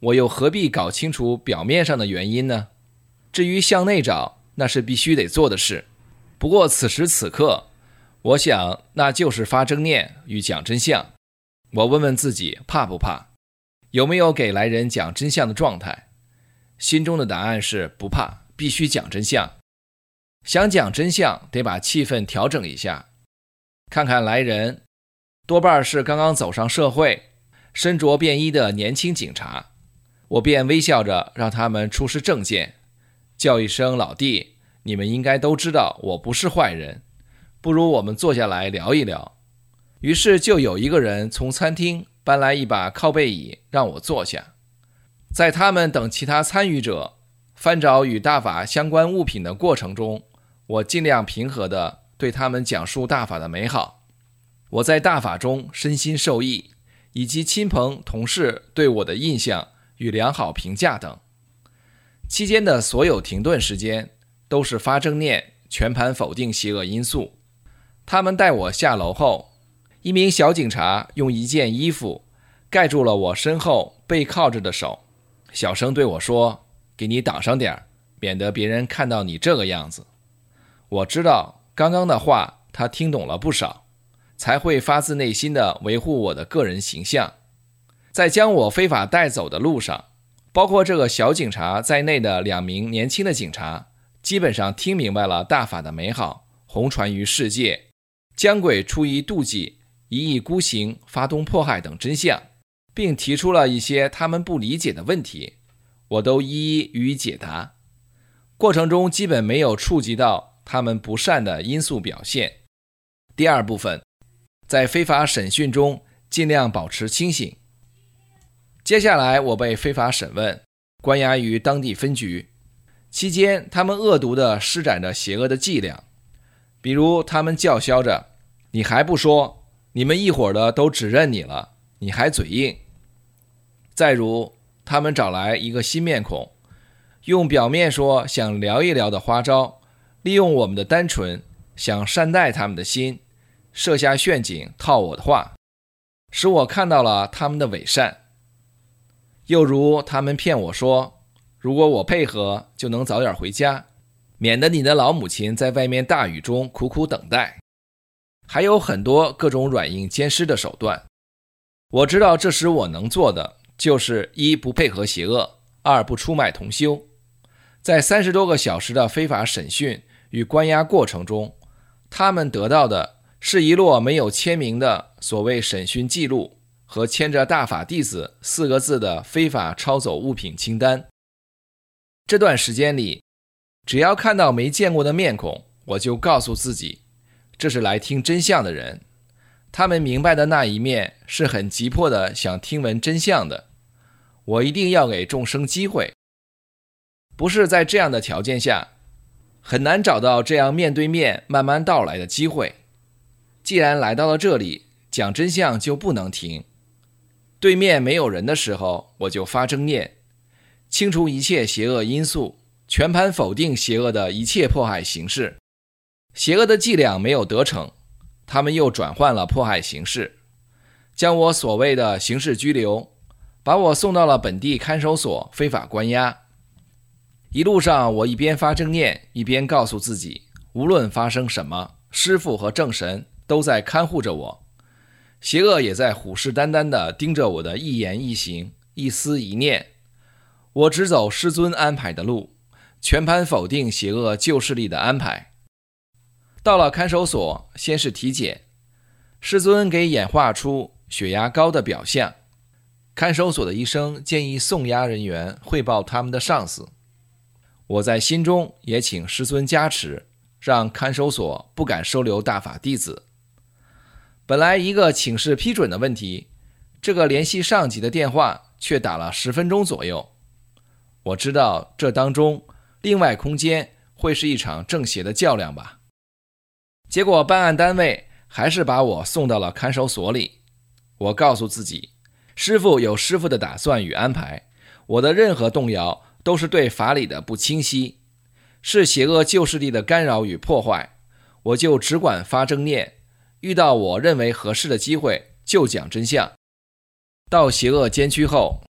我又何必搞清楚表面上的原因呢？至于向内找，那是必须得做的事。不过此时此刻，我想那就是发正念与讲真相。我问问自己，怕不怕？有没有给来人讲真相的状态？心中的答案是不怕，必须讲真相。想讲真相，得把气氛调整一下。看看来人，多半是刚刚走上社会，身着便衣的年轻警察。我便微笑着让他们出示证件，叫一声老弟，你们应该都知道我不是坏人，不如我们坐下来聊一聊。于是就有一个人从餐厅搬来一把靠背椅让我坐下。在他们等其他参与者翻找与大法相关物品的过程中，我尽量平和地对他们讲述大法的美好，我在大法中身心受益，以及亲朋同事对我的印象与良好评价等。期间的所有停顿时间都是发正念，全盘否定邪恶因素。他们带我下楼后，一名小警察用一件衣服盖住了我身后背靠着的手，小声对我说，给你挡上点，免得别人看到你这个样子。我知道刚刚的话他听懂了不少，才会发自内心地维护我的个人形象。在将我非法带走的路上，包括这个小警察在内的2名年轻的警察基本上听明白了大法的美好红传于世界，姜鬼出于妒忌，一意孤行，发动迫害等真相，并提出了一些他们不理解的问题，我都一一予以解答。过程中基本没有触及到他们不善的因素表现。第二部分，在非法审讯中尽量保持清醒。接下来我被非法审问，关押于当地分局。期间他们恶毒地施展着邪恶的伎俩，比如他们叫嚣着，你还不说，你们一伙的都指认你了，你还嘴硬。再如他们找来一个新面孔，用表面说想聊一聊的花招，利用我们的单纯，想善待他们的心，设下陷阱套我的话，使我看到了他们的伪善。又如他们骗我说，如果我配合就能早点回家，免得你的老母亲在外面大雨中苦苦等待。还有很多各种软硬兼施的手段。我知道这时我能做的就是1不配合邪恶，2不出卖同修。在30多个小时的非法审讯与关押过程中，他们得到的是一摞没有签名的所谓审讯记录和牵着大法弟子4个字的非法抄走物品清单。这段时间里，只要看到没见过的面孔，我就告诉自己，这是来听真相的人，他们明白的那一面是很急迫的想听闻真相的，我一定要给众生机会。不是在这样的条件下，很难找到这样面对面慢慢道来的机会。既然来到了这里，讲真相就不能停。对面没有人的时候，我就发正念，清除一切邪恶因素，全盘否定邪恶的一切迫害形式。邪恶的伎俩没有得逞，他们又转换了迫害形式，将我所谓的刑事拘留，把我送到了本地看守所非法关押。一路上我一边发正念，一边告诉自己，无论发生什么，师父和正神都在看护着我，邪恶也在虎视眈眈地盯着我的一言一行，一思一念。我只走师尊安排的路，全盘否定邪恶旧势力的安排。到了看守所，先是体检，师尊给演化出血压高的表象。看守所的医生建议送押人员汇报他们的上司。我在心中也请师尊加持，让看守所不敢收留大法弟子。本来一个请示批准的问题，这个联系上级的电话却打了10分钟左右。我知道这当中另外空间会是一场正邪的较量吧。结果办案单位还是把我送到了看守所里。我告诉自己，师父有师父的打算与安排，我的任何动摇都是对法理的不清晰，是邪恶旧势力的干扰与破坏，我就只管发正念，遇到我认为合适的机会就讲真相。到邪恶监区后，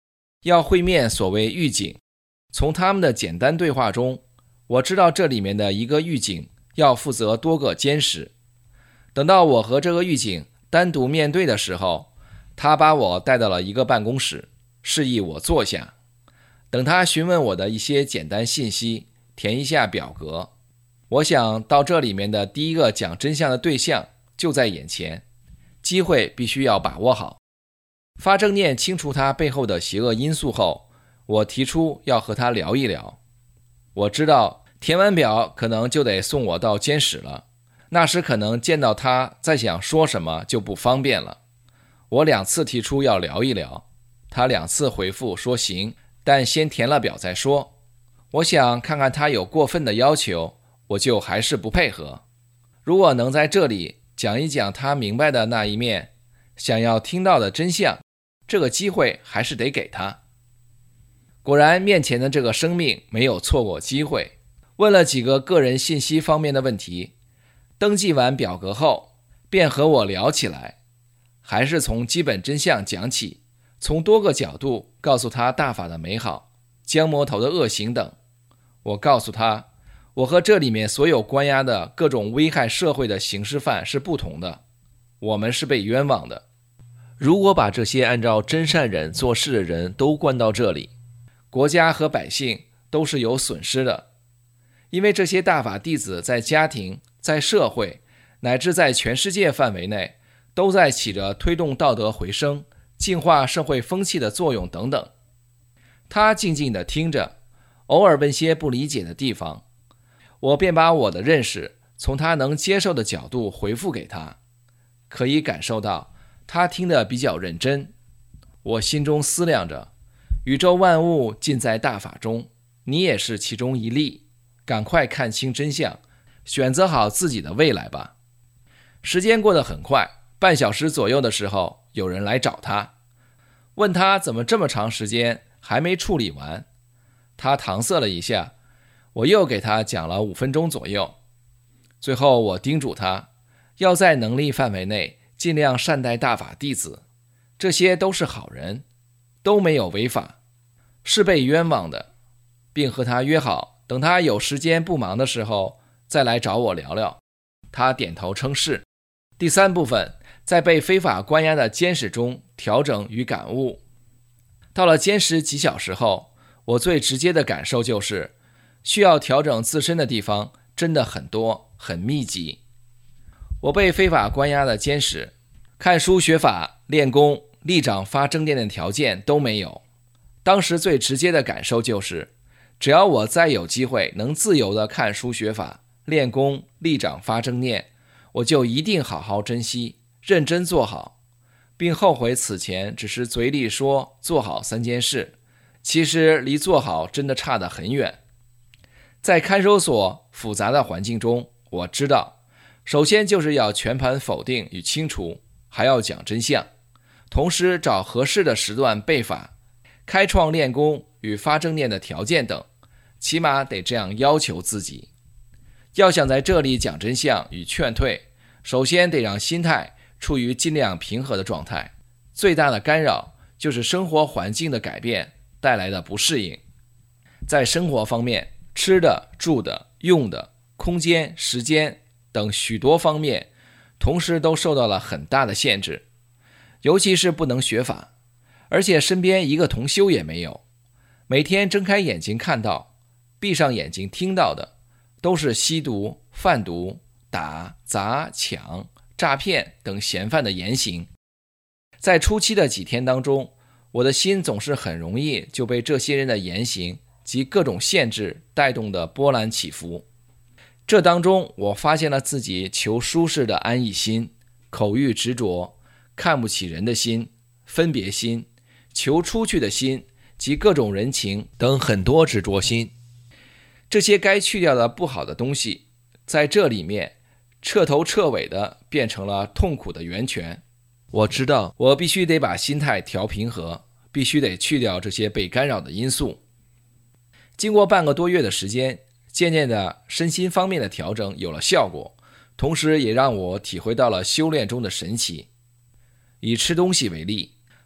要会面所谓狱警。从他们的简单对话中，我知道这里面的一个狱警要负责多个监视。等到我和这个狱警单独面对的时候，他把我带到了一个办公室，示意我坐下，等他询问我的一些简单信息，填一下表格。我想到这里面的第一个讲真相的对象就在眼前，机会必须要把握好。发正念清除他背后的邪恶因素后，我提出要和他聊一聊。我知道填完表可能就得送我到监室了，那时可能见到他再想说什么就不方便了。我2次提出要聊一聊，他2次回复说行，但先填了表再说。我想看看他有过分的要求，我就还是不配合。如果能在这里讲一讲他明白的那一面，想要听到的真相，这个机会还是得给他。果然面前的这个生命没有错过机会，问了几个个人信息方面的问题，登记完表格后便和我聊起来，还是从基本真相讲起，从多个角度告诉他大法的美好，降魔头的恶行等。我告诉他，我和这里面所有关押的各种危害社会的刑事犯是不同的，我们是被冤枉的。如果把这些按照真善忍做事的人都关到这里，国家和百姓都是有损失的。因为这些大法弟子在家庭、在社会乃至在全世界范围内都在起着推动道德回升、净化社会风气的作用等等。他静静地听着，偶尔问些不理解的地方，我便把我的认识从他能接受的角度回复给他。可以感受到他听得比较认真。我心中思量着，宇宙万物尽在大法中，你也是其中一例，赶快看清真相，选择好自己的未来吧。时间过得很快，半小时左右的时候，有人来找他，问他怎么这么长时间还没处理完。他搪塞了一下，我又给他讲了5分钟左右。最后我叮嘱他，要在能力范围内尽量善待大法弟子，这些都是好人，都没有违法，是被冤枉的，并和他约好，等他有时间不忙的时候再来找我聊聊。他点头称是。第3部分，在被非法关押的监室中调整与感悟。到了监室几小时后，我最直接的感受就是需要调整自身的地方真的很多，很密集。我被非法关押的监室，看书学法、练功、立掌发正念的条件都没有。当时最直接的感受就是，只要我再有机会能自由地看书学法、练功、立掌发正念，我就一定好好珍惜，认真做好，并后悔此前只是嘴里说做好3件事，其实离做好真的差得很远。在看守所复杂的环境中，我知道首先就是要全盘否定与清除，还要讲真相，同时找合适的时段背法，开创练功与发正念的条件等，起码得这样要求自己。要想在这里讲真相与劝退，首先得让心态处于尽量平和的状态，最大的干扰就是生活环境的改变带来的不适应。在生活方面，吃的、住的、用的、空间、时间等许多方面同时都受到了很大的限制，尤其是不能学法，而且身边一个同修也没有。每天睁开眼睛看到，闭上眼睛听到的都是吸毒、贩毒、打、砸、抢、诈骗等嫌犯的言行。在初期的几天当中，我的心总是很容易就被这些人的言行及各种限制带动的波澜起伏。这当中我发现了自己求舒适的安逸心、口欲执着、看不起人的心、分别心、求出去的心及各种人情等很多执着心。这些该去掉的不好的东西，在这里面彻头彻尾的变成了痛苦的源泉。我知道我必须得把心态调平和，必须得去掉这些被干扰的因素。经过半个多月的时间，渐渐的身心方面的调整有了效果，同时也让我体会到了修炼中的神奇。以吃东西为例，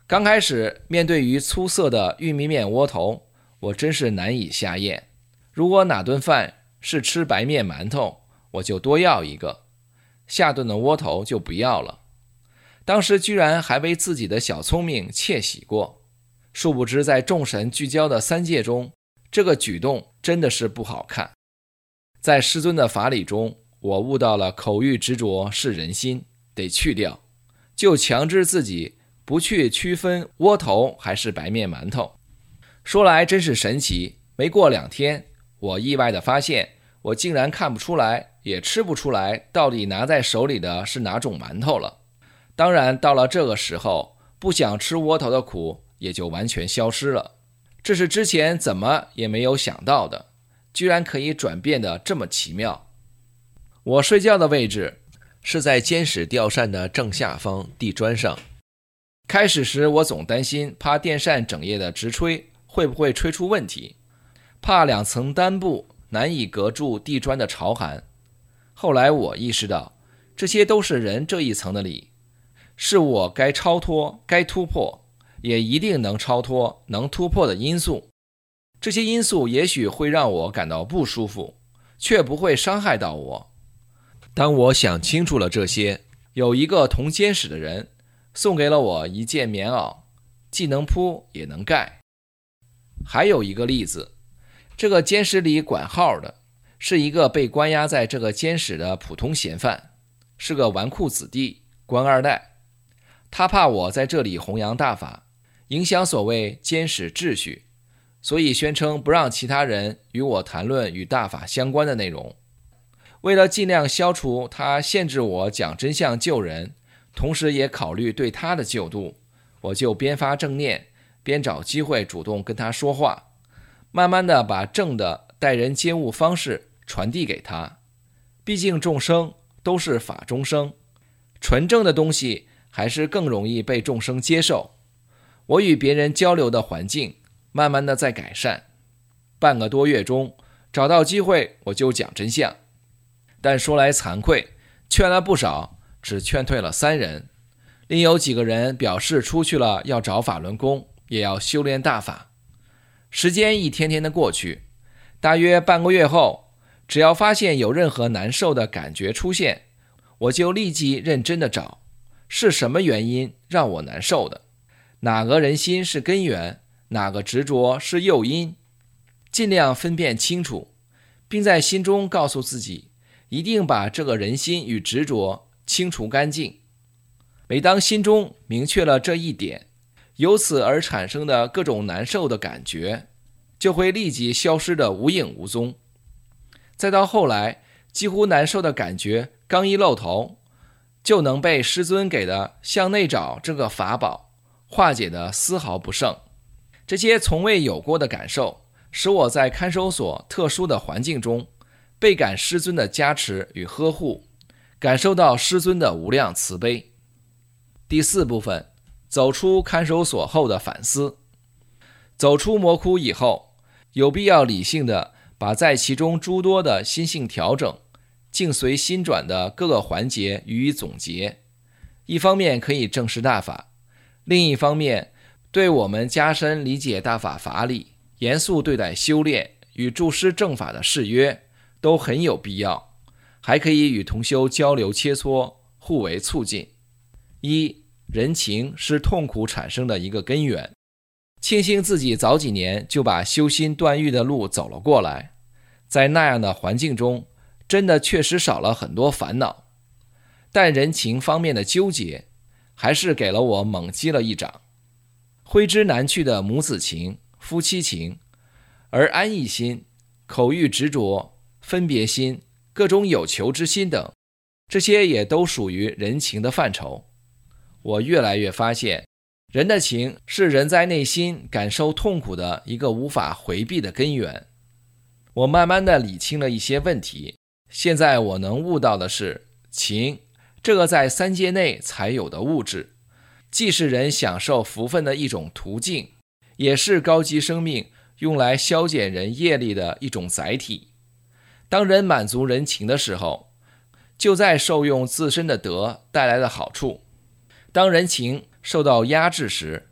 刚开始面对于粗色的玉米面窝头，我真是难以下咽。如果哪顿饭是吃白面馒头，我就多要一个，下顿的窝头就不要了。当时居然还为自己的小聪明窃喜过，殊不知在众神聚焦的三界中，这个举动真的是不好看。在师尊的法理中，我悟到了口欲执着是人心，得去掉，就强制自己不去区分窝头还是白面馒头。说来真是神奇，没过2天，我意外地发现，我竟然看不出来，也吃不出来到底拿在手里的是哪种馒头了。当然到了这个时候，不想吃窝头的苦也就完全消失了。这是之前怎么也没有想到的，居然可以转变得这么奇妙。我睡觉的位置是在监室吊扇的正下方地砖上。开始时我总担心怕电扇整夜的直吹会不会吹出问题，怕2层单布难以隔住地砖的潮寒。后来我意识到，这些都是人这一层的理，是我该超脱、该突破，也一定能超脱、能突破的因素。这些因素也许会让我感到不舒服，却不会伤害到我。当我想清楚了这些，有一个同监室的人送给了我一件棉袄，既能铺也能盖。还有一个例子，这个监室里管号的是一个被关押在这个监室的普通嫌犯，是个纨绔子弟，官二代。他怕我在这里弘扬大法，影响所谓监室秩序，所以宣称不让其他人与我谈论与大法相关的内容。为了尽量消除他限制我讲真相救人，同时也考虑对他的救度，我就边发正念，边找机会主动跟他说话，慢慢的把正的待人接物方式传递给他。毕竟众生都是法中生，纯正的东西还是更容易被众生接受。我与别人交流的环境慢慢的在改善，半个多月中找到机会我就讲真相。但说来惭愧，劝了不少，只劝退了3人，另有几个人表示出去了要找法轮功，也要修炼大法。时间一天天的过去，大约半个月后，只要发现有任何难受的感觉出现，我就立即认真的找，是什么原因让我难受的，哪个人心是根源，哪个执着是诱因，尽量分辨清楚，并在心中告诉自己，一定把这个人心与执着清除干净。每当心中明确了这一点，由此而产生的各种难受的感觉就会立即消失得无影无踪。再到后来，几乎难受的感觉刚一露头，就能被师尊给的向内找这个法宝化解得丝毫不剩。这些从未有过的感受，使我在看守所特殊的环境中倍感师尊的加持与呵护，感受到师尊的无量慈悲。第4部分，走出看守所后的反思。走出魔窟以后，有必要理性的把在其中诸多的心性调整、境随心转的各个环节予以总结。一方面可以正视大法，另一方面对我们加深理解大法法理、严肃对待修炼与助师正法的誓约都很有必要，还可以与同修交流切磋，互为促进。人情是痛苦产生的一个根源，庆幸自己早几年就把修心断欲的路走了过来，在那样的环境中，真的确实少了很多烦恼。但人情方面的纠结，还是给了我猛击了一掌。挥之难去的母子情、夫妻情，而安逸心、口欲执着、分别心、各种有求之心等，这些也都属于人情的范畴。我越来越发现，人的情是人在内心感受痛苦的一个无法回避的根源。我慢慢的理清了一些问题，现在我能悟到的是，情这个在3界内才有的物质，既是人享受福分的一种途径，也是高级生命用来消减人业力的一种载体。当人满足人情的时候，就在受用自身的德带来的好处。当人情受到压制时，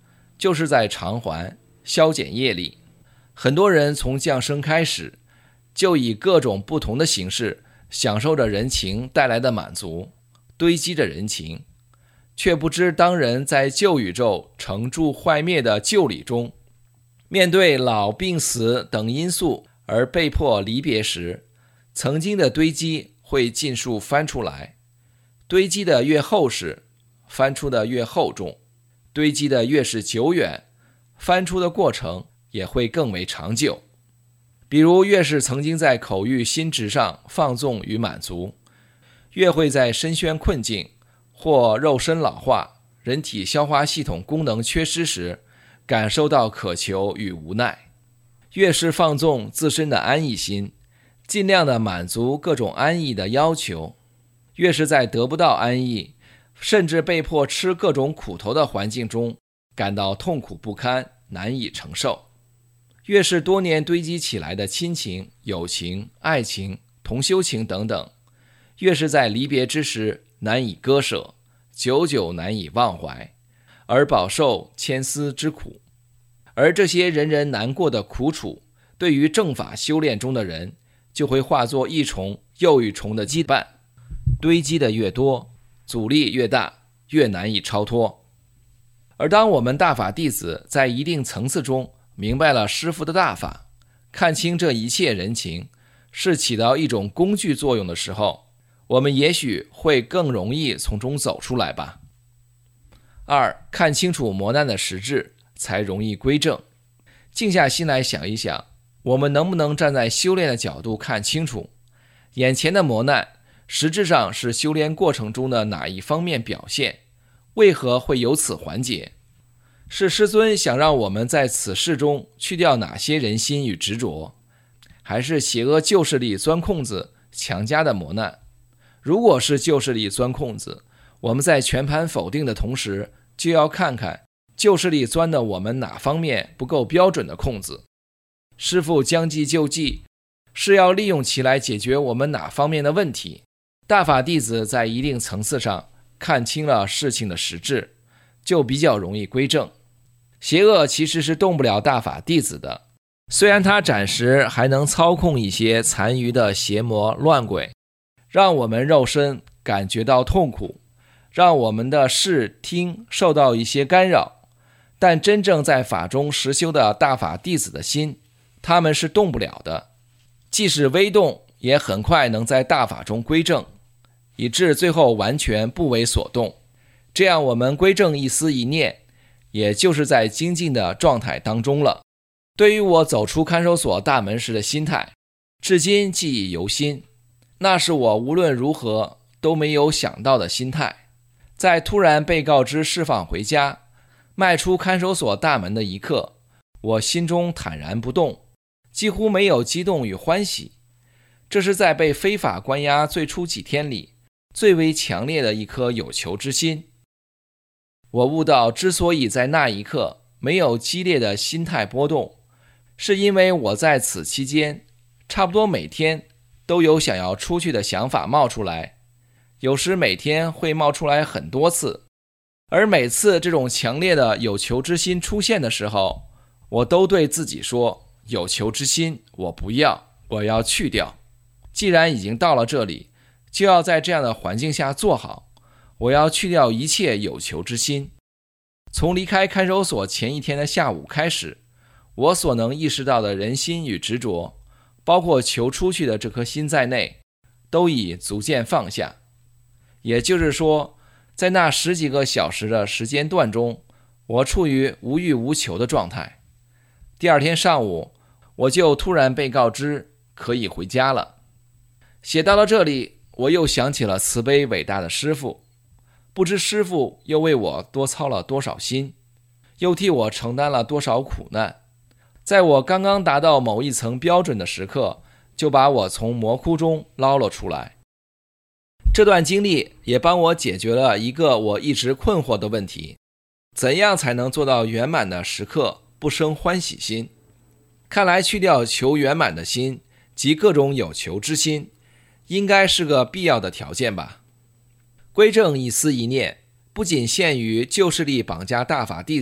就是在偿还、消减业力。很多人从降生开始，就以各种不同的形式享受着人情带来的满足，堆积着人情，却不知当人在旧宇宙成住坏灭的旧理中，面对老病死等因素而被迫离别时，曾经的堆积会尽数翻出来，堆积的越厚实，翻出的越厚重，堆积的越是久远，翻出的过程也会更为长久。比如越是曾经在口欲心智上放纵与满足，越会在身宣困境或肉身老化、人体消化系统功能缺失时感受到渴求与无奈。越是放纵自身的安逸心，尽量的满足各种安逸的要求，越是在得不到安逸，甚至被迫吃各种苦头的环境中感到痛苦不堪，难以承受。越是多年堆积起来的亲情、友情、爱情、同修情等等，越是在离别之时难以割舍，久久难以忘怀，而饱受牵丝之苦。而这些人人难过的苦楚，对于正法修炼中的人，就会化作一重又一重的羁绊，堆积的越多，阻力越大，越难以超脱。而当我们大法弟子在一定层次中明白了师父的大法，看清这一切人情是起到一种工具作用的时候，我们也许会更容易从中走出来吧。二，看清楚磨难的实质，才容易归正。静下心来想一想，我们能不能站在修炼的角度看清楚，眼前的磨难实质上是修炼过程中的哪一方面表现？为何会由此缓解？是师尊想让我们在此世中去掉哪些人心与执着，还是邪恶旧势力钻空子强加的磨难？如果是旧势力钻空子，我们在全盘否定的同时，就要看看旧势力钻的我们哪方面不够标准的空子。师父将计就计，是要利用其来解决我们哪方面的问题。大法弟子在一定层次上看清了事情的实质，就比较容易归正。邪恶其实是动不了大法弟子的，虽然他暂时还能操控一些残余的邪魔乱鬼，让我们肉身感觉到痛苦，让我们的视听受到一些干扰，但真正在法中实修的大法弟子的心，他们是动不了的，即使微动也很快能在大法中归正，以致最后完全不为所动。这样我们归正一思一念，也就是在精进的状态当中了。对于我走出看守所大门时的心态，至今记忆犹新。那是我无论如何都没有想到的心态。在突然被告知释放回家，迈出看守所大门的一刻，我心中坦然不动，几乎没有激动与欢喜。这是在被非法关押最初几天里最为强烈的一颗有求之心。我悟到，之所以在那一刻没有激烈的心态波动，是因为我在此期间差不多每天都有想要出去的想法冒出来，有时每天会冒出来很多次，而每次这种强烈的有求之心出现的时候，我都对自己说，有求之心我不要，我要去掉。既然已经到了这里，就要在这样的环境下做好，我要去掉一切有求之心。从离开看守所前一天的下午开始，我所能意识到的人心与执着，包括求出去的这颗心在内，都已逐渐放下。也就是说，在那10几个小时的时间段中，我处于无欲无求的状态。第二天上午，我就突然被告知可以回家了。写到了这里，我又想起了慈悲伟大的师父，不知师父又为我多操了多少心，又替我承担了多少苦难。在我刚刚达到某一层标准的时刻，就把我从魔窟中捞了出来。这段经历也帮我解决了一个我一直困惑的问题：怎样才能做到圆满的时刻不生欢喜心？看来去掉求圆满的心及各种有求之心，应该是个必要的条件吧。归正一思一念，不仅限于旧势力绑架大法弟子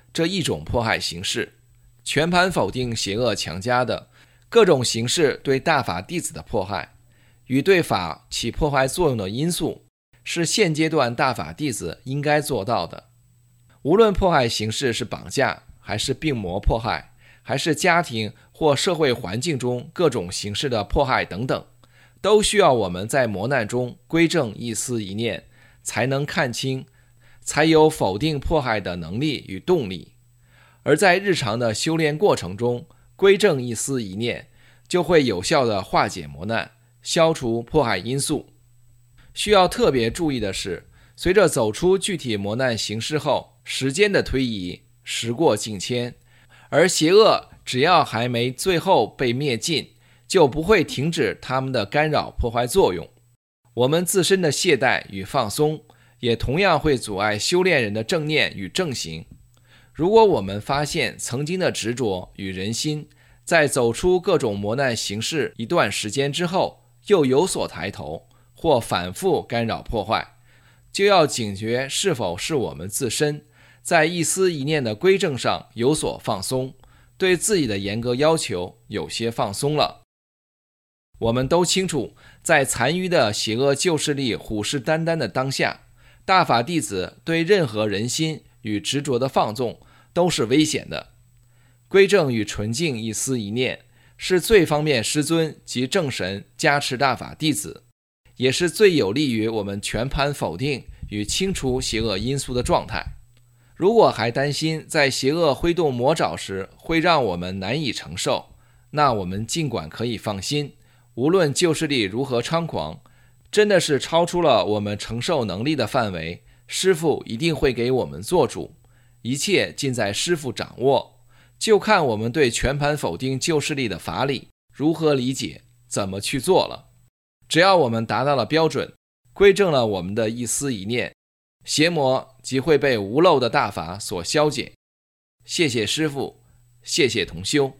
这一种迫害形式，全盘否定邪恶强加的各种形式对大法弟子的迫害与对法起迫害作用的因素，是现阶段大法弟子应该做到的。无论迫害形式是绑架，还是病魔迫害，还是家庭或社会环境中各种形式的迫害等等，都需要我们在磨难中归正一思一念，才能看清，才有否定迫害的能力与动力。而在日常的修炼过程中，归正一思一念，就会有效地化解磨难，消除迫害因素。需要特别注意的是，随着走出具体磨难形式后，时间的推移，时过境迁，而邪恶只要还没最后被灭尽，就不会停止他们的干扰破坏作用。我们自身的懈怠与放松，也同样会阻碍修炼人的正念与正行。如果我们发现曾经的执着与人心，在走出各种磨难形式一段时间之后，又有所抬头，或反复干扰破坏，就要警觉是否是我们自身在一思一念的归正上有所放松，对自己的严格要求有些放松了。我们都清楚，在残余的邪恶旧势力虎视眈眈的当下，大法弟子对任何人心与执着的放纵都是危险的。归正与纯净一思一念，是最方便师尊及正神加持大法弟子，也是最有利于我们全盘否定与清除邪恶因素的状态。如果还担心在邪恶挥动魔爪时会让我们难以承受，那我们尽管可以放心，无论旧势力如何猖狂，真的是超出了我们承受能力的范围，师父一定会给我们做主，一切尽在师父掌握，就看我们对全盘否定旧势力的法理如何理解，怎么去做了。只要我们达到了标准，归正了我们的一思一念，邪魔即会被无漏的大法所消解。谢谢师父，谢谢同修。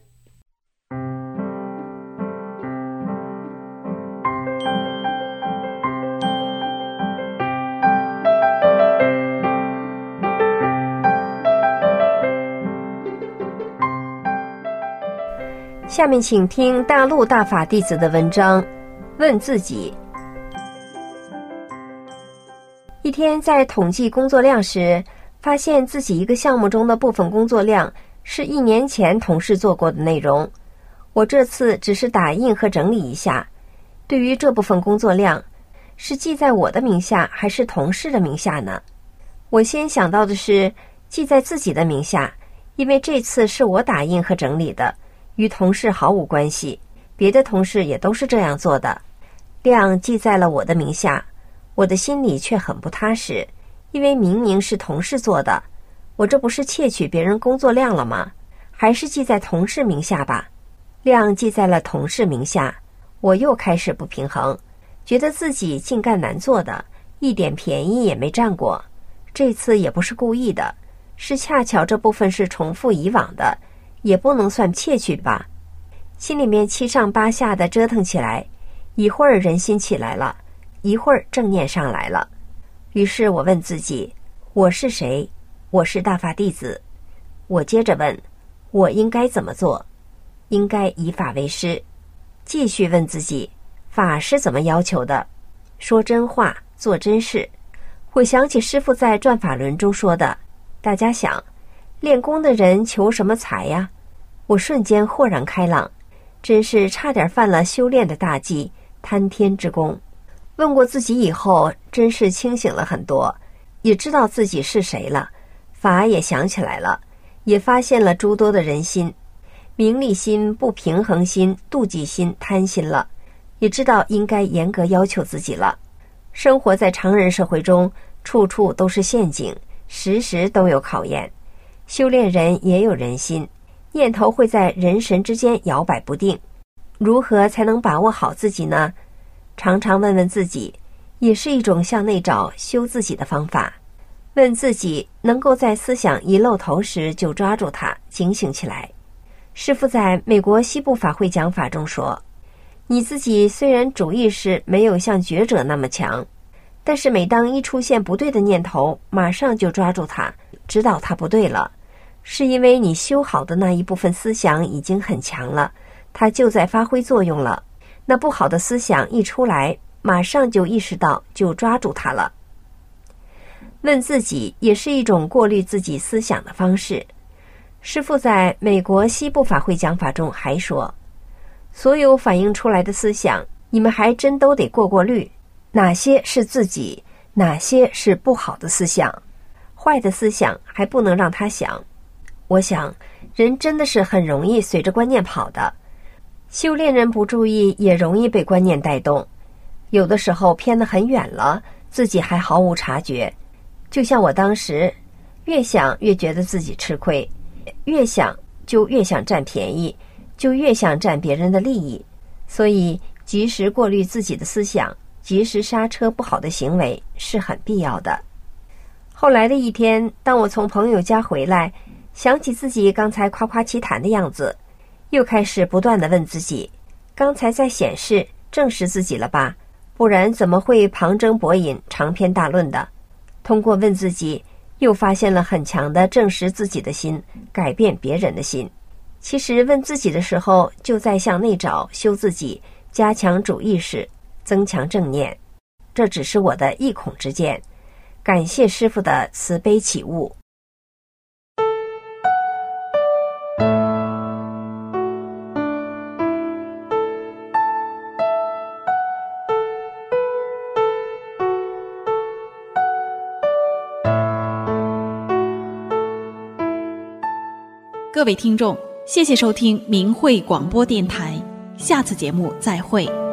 下面请听大陆大法弟子的文章，问自己。一天在统计工作量时，发现自己一个项目中的部分工作量是1年前同事做过的内容，我这次只是打印和整理一下。对于这部分工作量，是记在我的名下还是同事的名下呢？我先想到的是记在自己的名下，因为这次是我打印和整理的，与同事毫无关系，别的同事也都是这样做的。量记在了我的名下，我的心里却很不踏实，因为明明是同事做的，我这不是窃取别人工作量了吗？还是记在同事名下吧。量记在了同事名下，我又开始不平衡，觉得自己净干难做的，一点便宜也没占过。这次也不是故意的，是恰巧这部分是重复以往的，也不能算窃取吧。心里面七上八下的折腾起来，一会儿人心起来了，一会儿正念上来了。于是我问自己，我是谁？我是大法弟子。我接着问，我应该怎么做？应该以法为师。继续问自己，法是怎么要求的？说真话，做真事。我想起师父在转法轮中说的，大家想，练功的人求什么财呀？我瞬间豁然开朗，真是差点犯了修炼的大忌，贪天之功。问过自己以后，真是清醒了很多，也知道自己是谁了，法也想起来了，也发现了诸多的人心，名利心、不平衡心、妒忌心、贪心了，也知道应该严格要求自己了。生活在常人社会中，处处都是陷阱，时时都有考验。修炼人也有人心，念头会在人神之间摇摆不定，如何才能把握好自己呢？常常问问自己，也是一种向内找修自己的方法。问自己能够在思想一露头时就抓住它，警醒起来。师父在美国西部法会讲法中说，你自己虽然主意识没有像觉者那么强，但是每当一出现不对的念头，马上就抓住它，知道它不对了， 是因为你修好的那一部分思想已经很强了，它就在发挥作用了。那不好的思想一出来，马上就意识到，就抓住它了。问自己也是一种过滤自己思想的方式。师父在美国西部法会讲法中还说，所有反映出来的思想，你们还真都得过滤，哪些是自己，哪些是不好的思想。坏的思想还不能让他想。我想人真的是很容易随着观念跑的，修炼人不注意也容易被观念带动，有的时候偏得很远了，自己还毫无察觉。就像我当时越想越觉得自己吃亏，越想就越想占便宜，就越想占别人的利益，所以及时过滤自己的思想，及时刹车不好的行为是很必要的。后来的一天，当我从朋友家回来，想起自己刚才夸夸其谈的样子，又开始不断地问自己，刚才在显示证实自己了吧？不然怎么会旁征博引长篇大论的？通过问自己，又发现了很强的证实自己的心，改变别人的心。其实问自己的时候，就在向内找，修自己，加强主意识，增强正念。这只是我的一孔之见，感谢师父的慈悲启悟。
各位听众，谢谢收听明慧广播电台，下次节目再会。